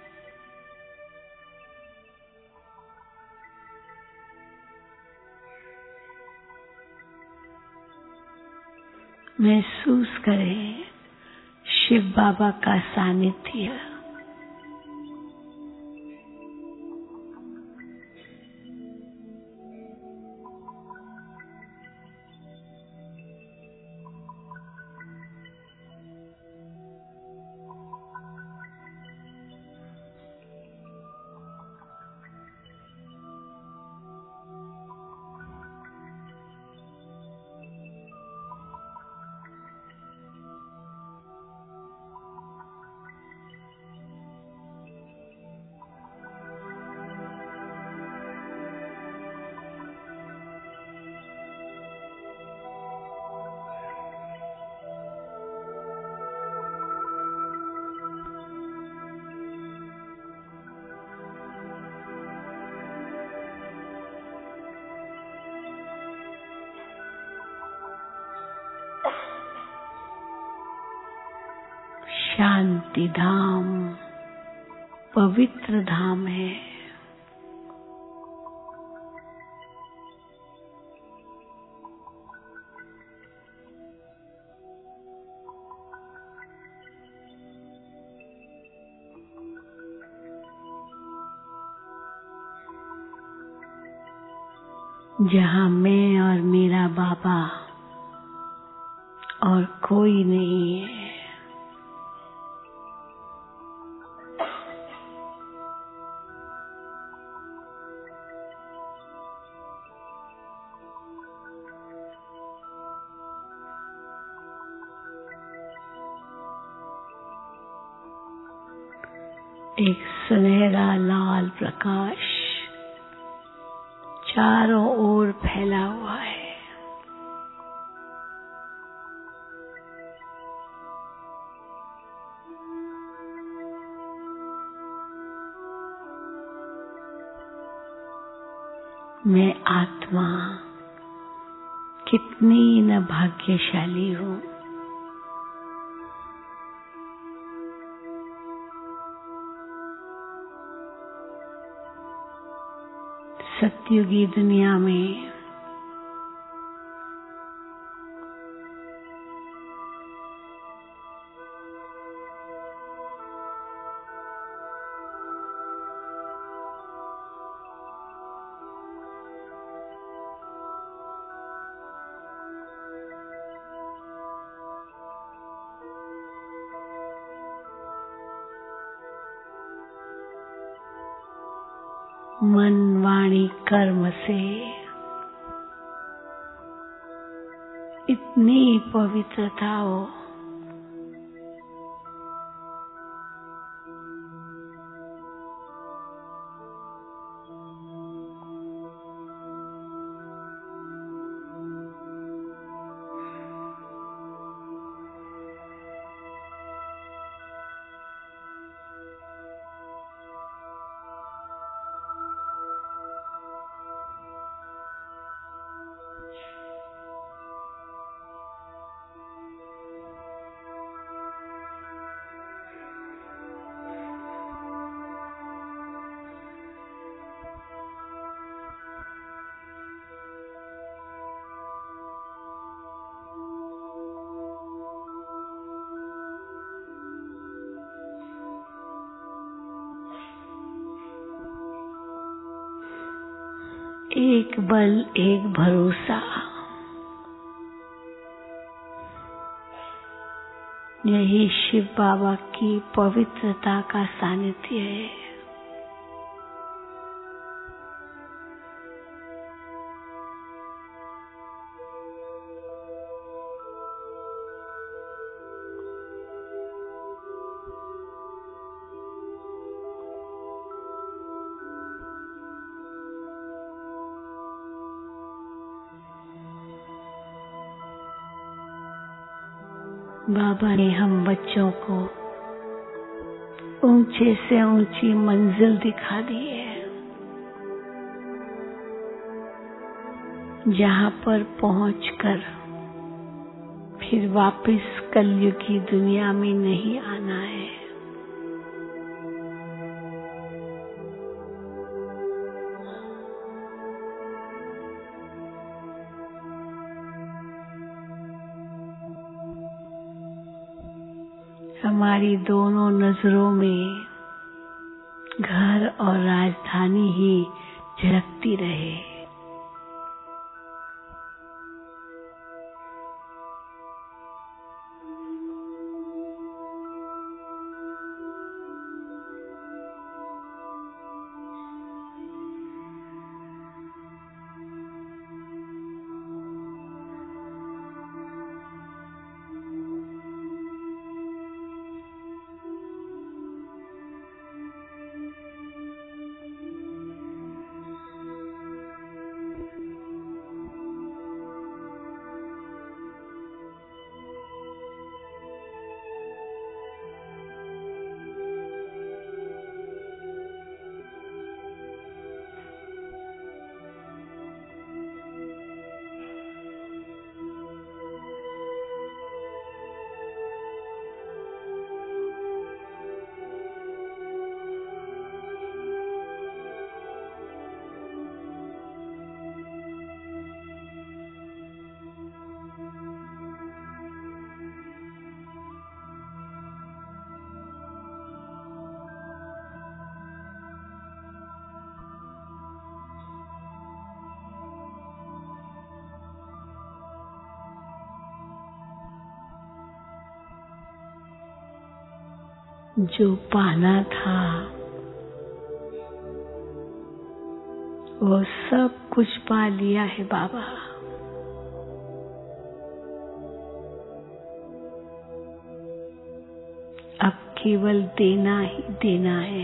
महसूस करें शिव बाबा का सानिध्य। शांति धाम पवित्र धाम है। जहाँ मैं और मेरा बाबा और कोई नहीं है। एक सुनहरा लाल प्रकाश चारों ओर फैला हुआ है। मैं आत्मा कितनी न भाग्यशाली हूँ। सतयुगी दुनिया में मन वाणी कर्म से इतनी पवित्रता हो। एक बल एक भरोसा, यही शिव बाबा की पवित्रता का सानिध्य है। बाबा ने हम बच्चों को ऊंचे से ऊंची मंजिल दिखा दी है, जहां पर पहुंचकर फिर वापस कलयुग की दुनिया में नहीं आना है। हमारी दोनों नजरों में घर और राजधानी ही झलकती रहे। जो पाना था वो सब कुछ पा लिया है बाबा। अब केवल देना ही देना है।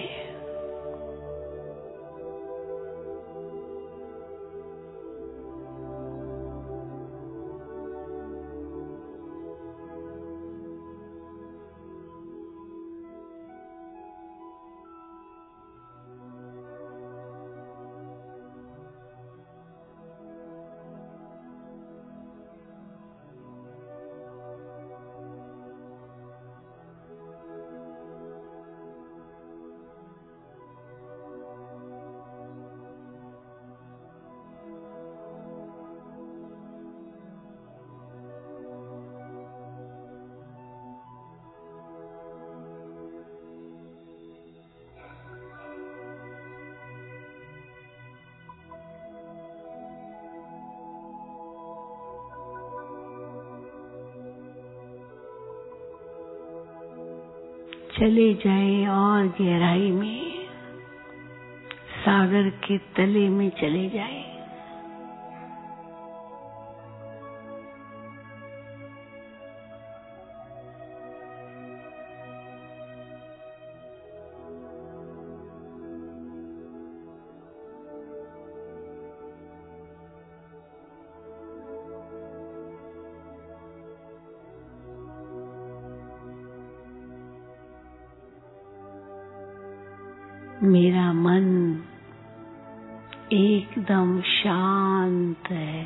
चले जाए और गहराई में, सागर के तले में चले जाए। मेरा मन एकदम शांत है।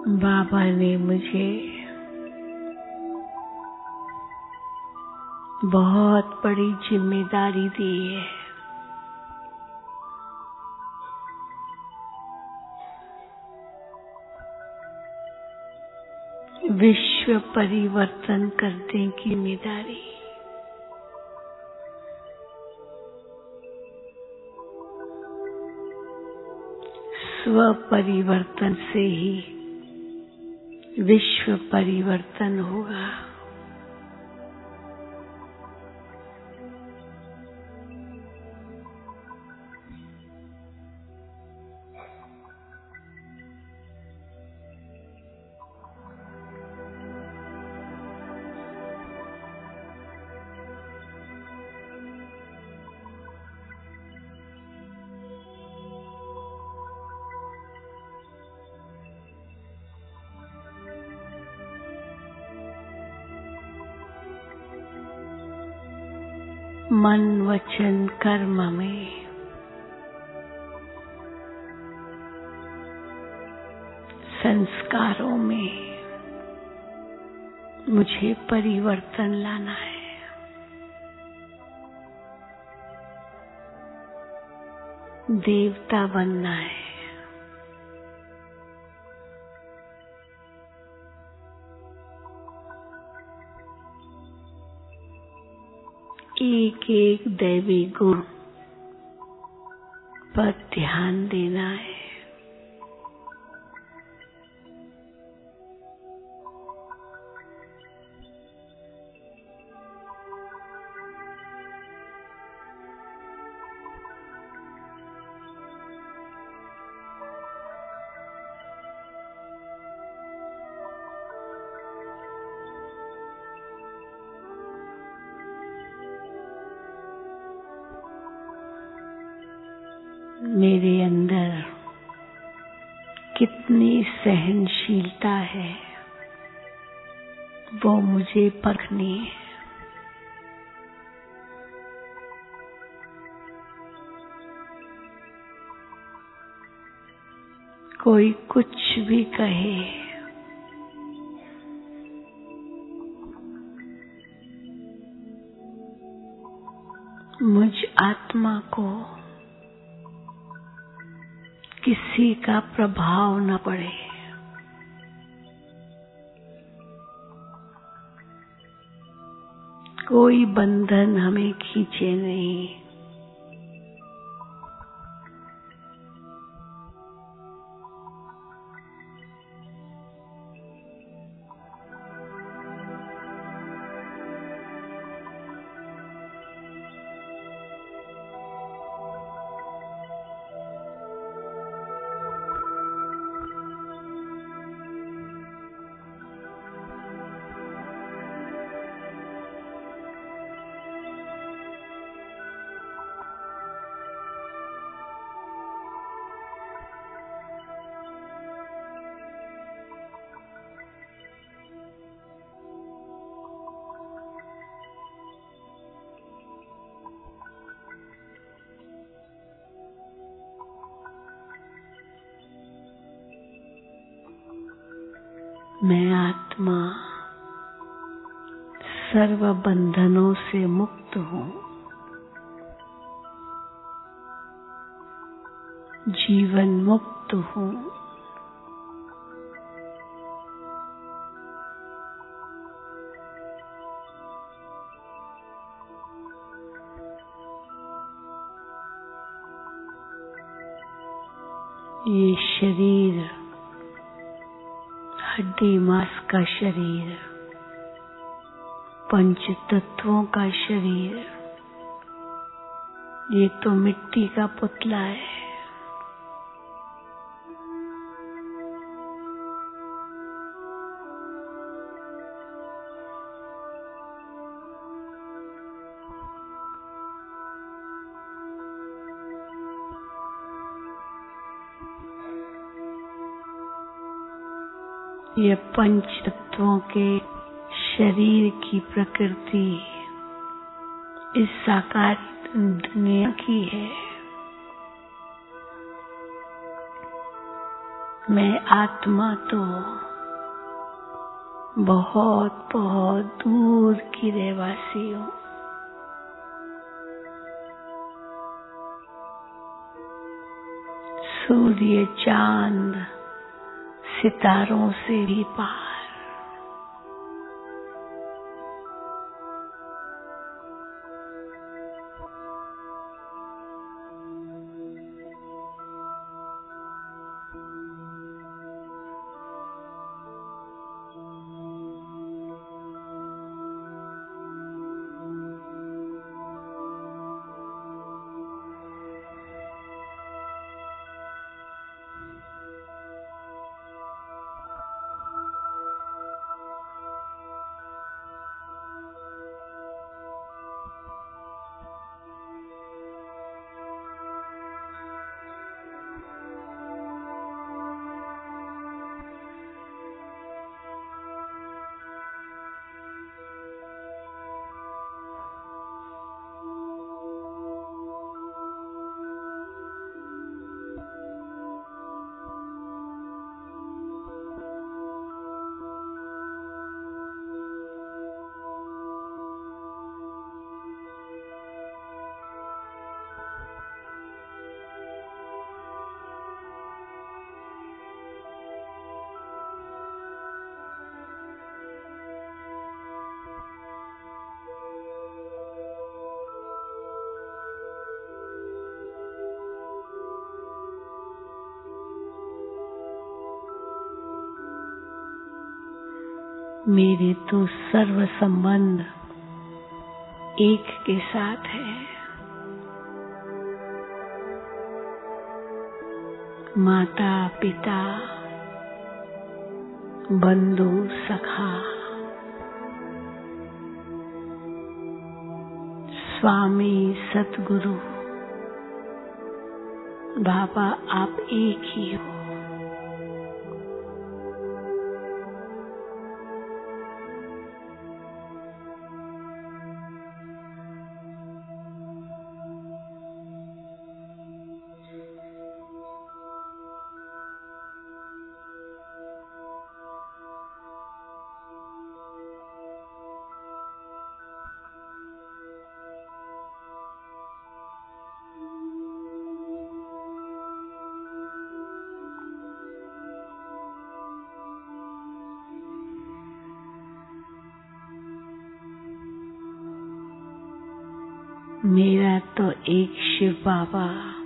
बाबा ने मुझे बहुत बड़ी जिम्मेदारी दी है। विश्व परिवर्तन करने की जिम्मेदारी। स्व परिवर्तन से ही विश्व परिवर्तन होगा। मन वचन कर्म में संस्कारों में मुझे परिवर्तन लाना है। देवता बनना है। एक एक दैवी गुण पर ध्यान देना है। मेरे अंदर कितनी सहनशीलता है वो मुझे परखनी है। कोई कुछ भी कहे, मुझ आत्मा को किसी का प्रभाव न पड़े। कोई बंधन हमें खींचे नहीं। मैं आत्मा सर्व बंधनों से मुक्त हूँ। जीवन मुक्त हूँ। ये शरीर हड्डी मांस का शरीर, पंच तत्वों का शरीर, ये तो मिट्टी का पुतला है। ये पंच तत्वों के शरीर की प्रकृति इस साकार दुनिया की है। मैं आत्मा तो बहुत बहुत दूर की रहवासी हूँ। सूर्य, चांद, सितारों से भी पार। मेरे तो सर्व संबंध एक के साथ है। माता, पिता, बंधु, सखा, स्वामी, सतगुरु, बाबा, आप एक ही हो। मेरा तो एक शिव बाबा,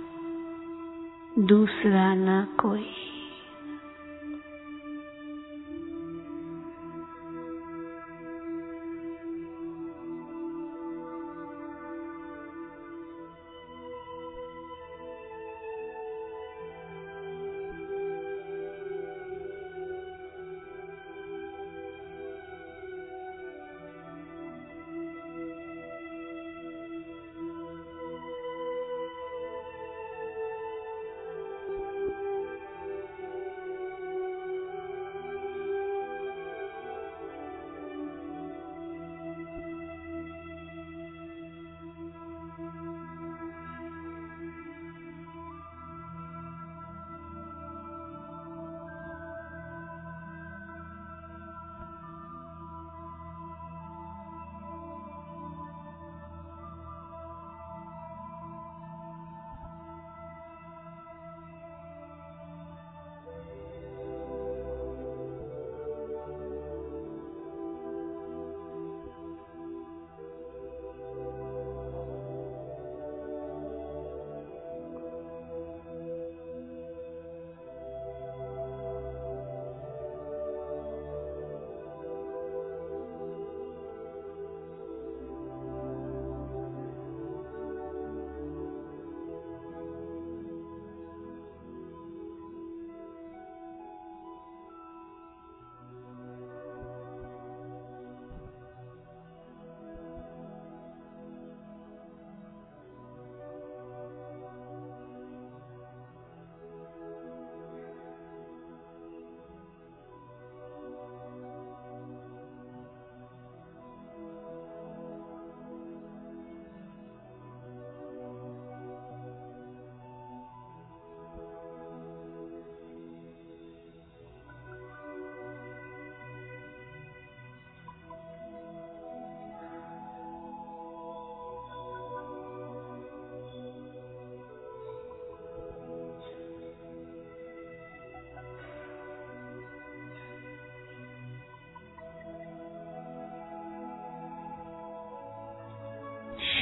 दूसरा ना कोई।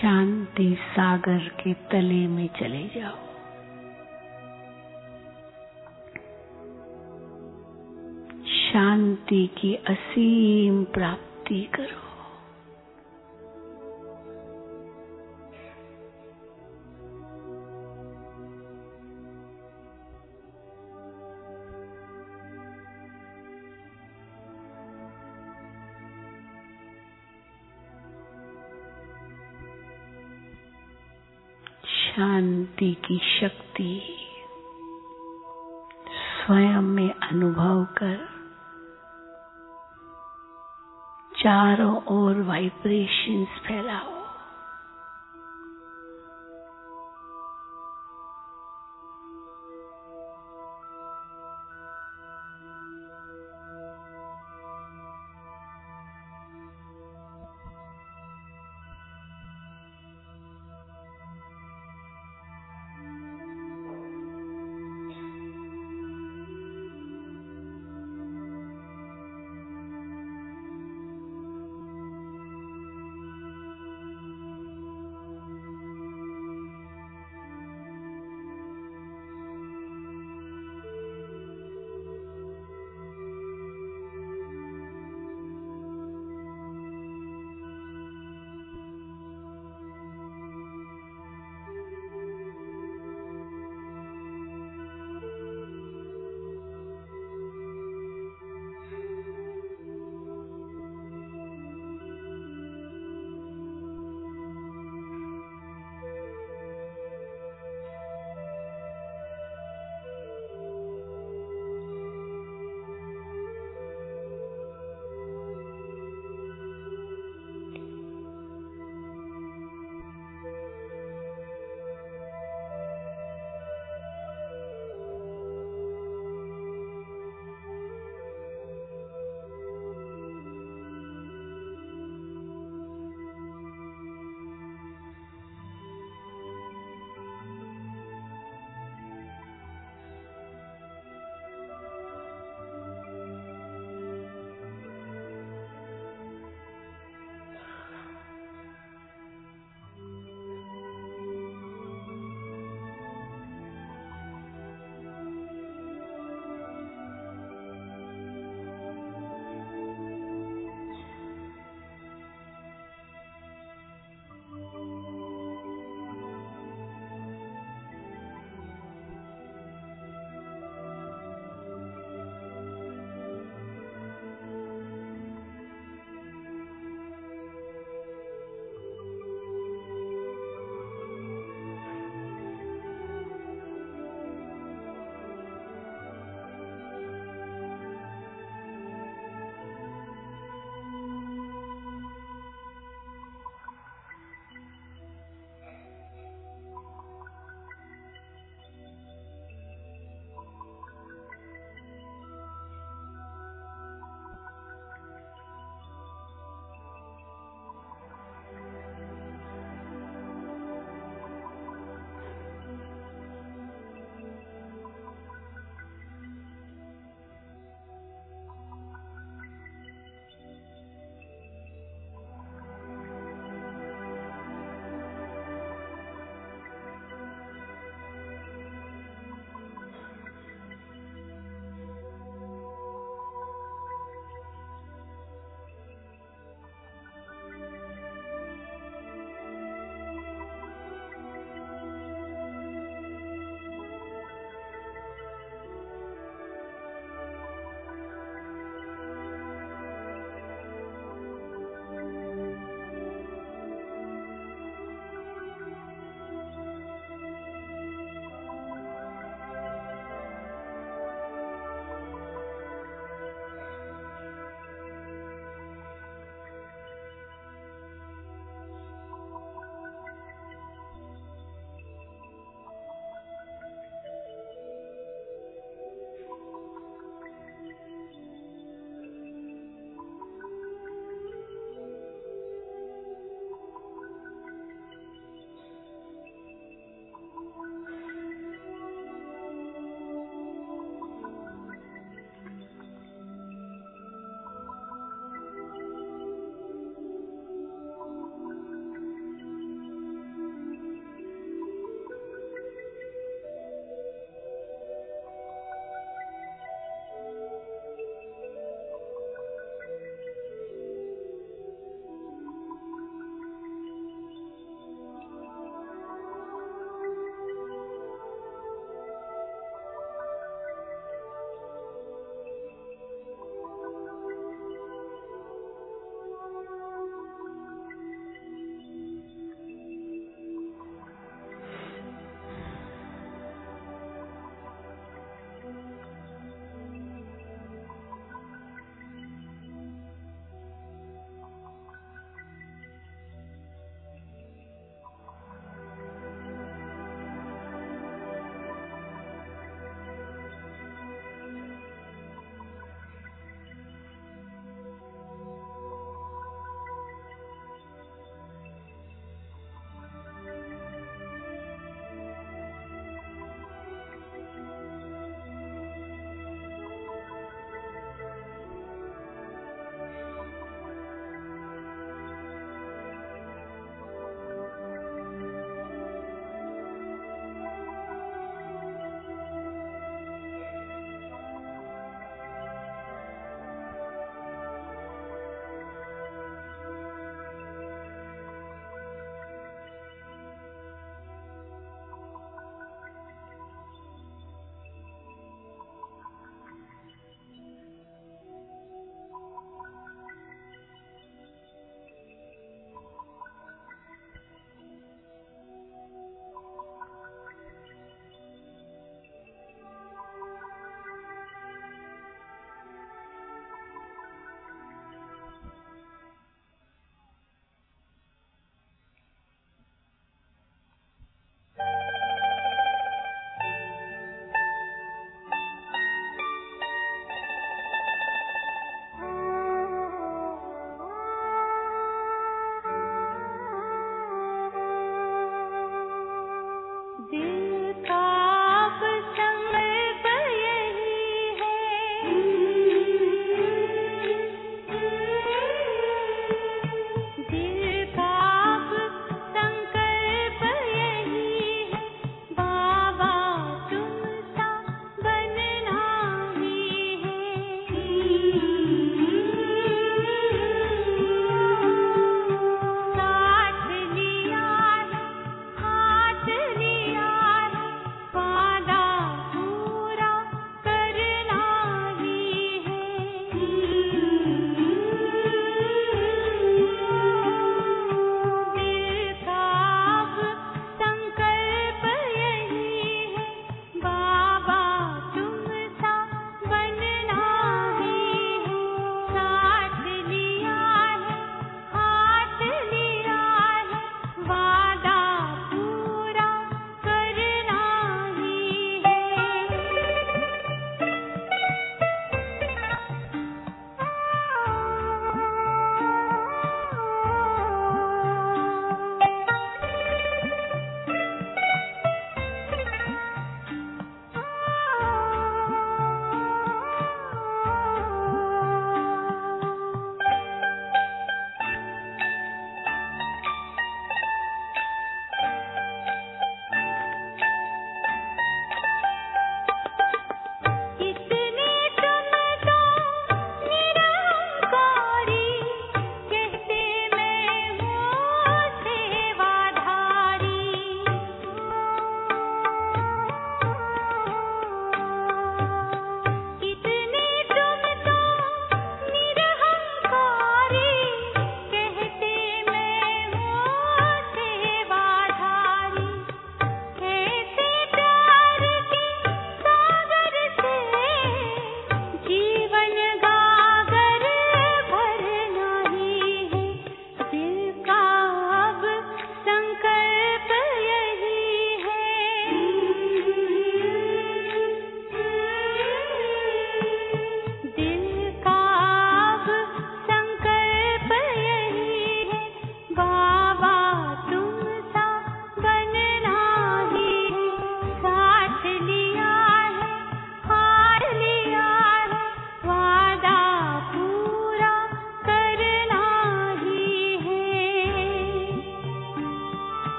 शांति सागर के तले में चले जाओ। शांति की असीम प्राप्ति करो। शांति की शक्ति स्वयं में अनुभव कर चारों ओर वाइब्रेशंस फैलाओ।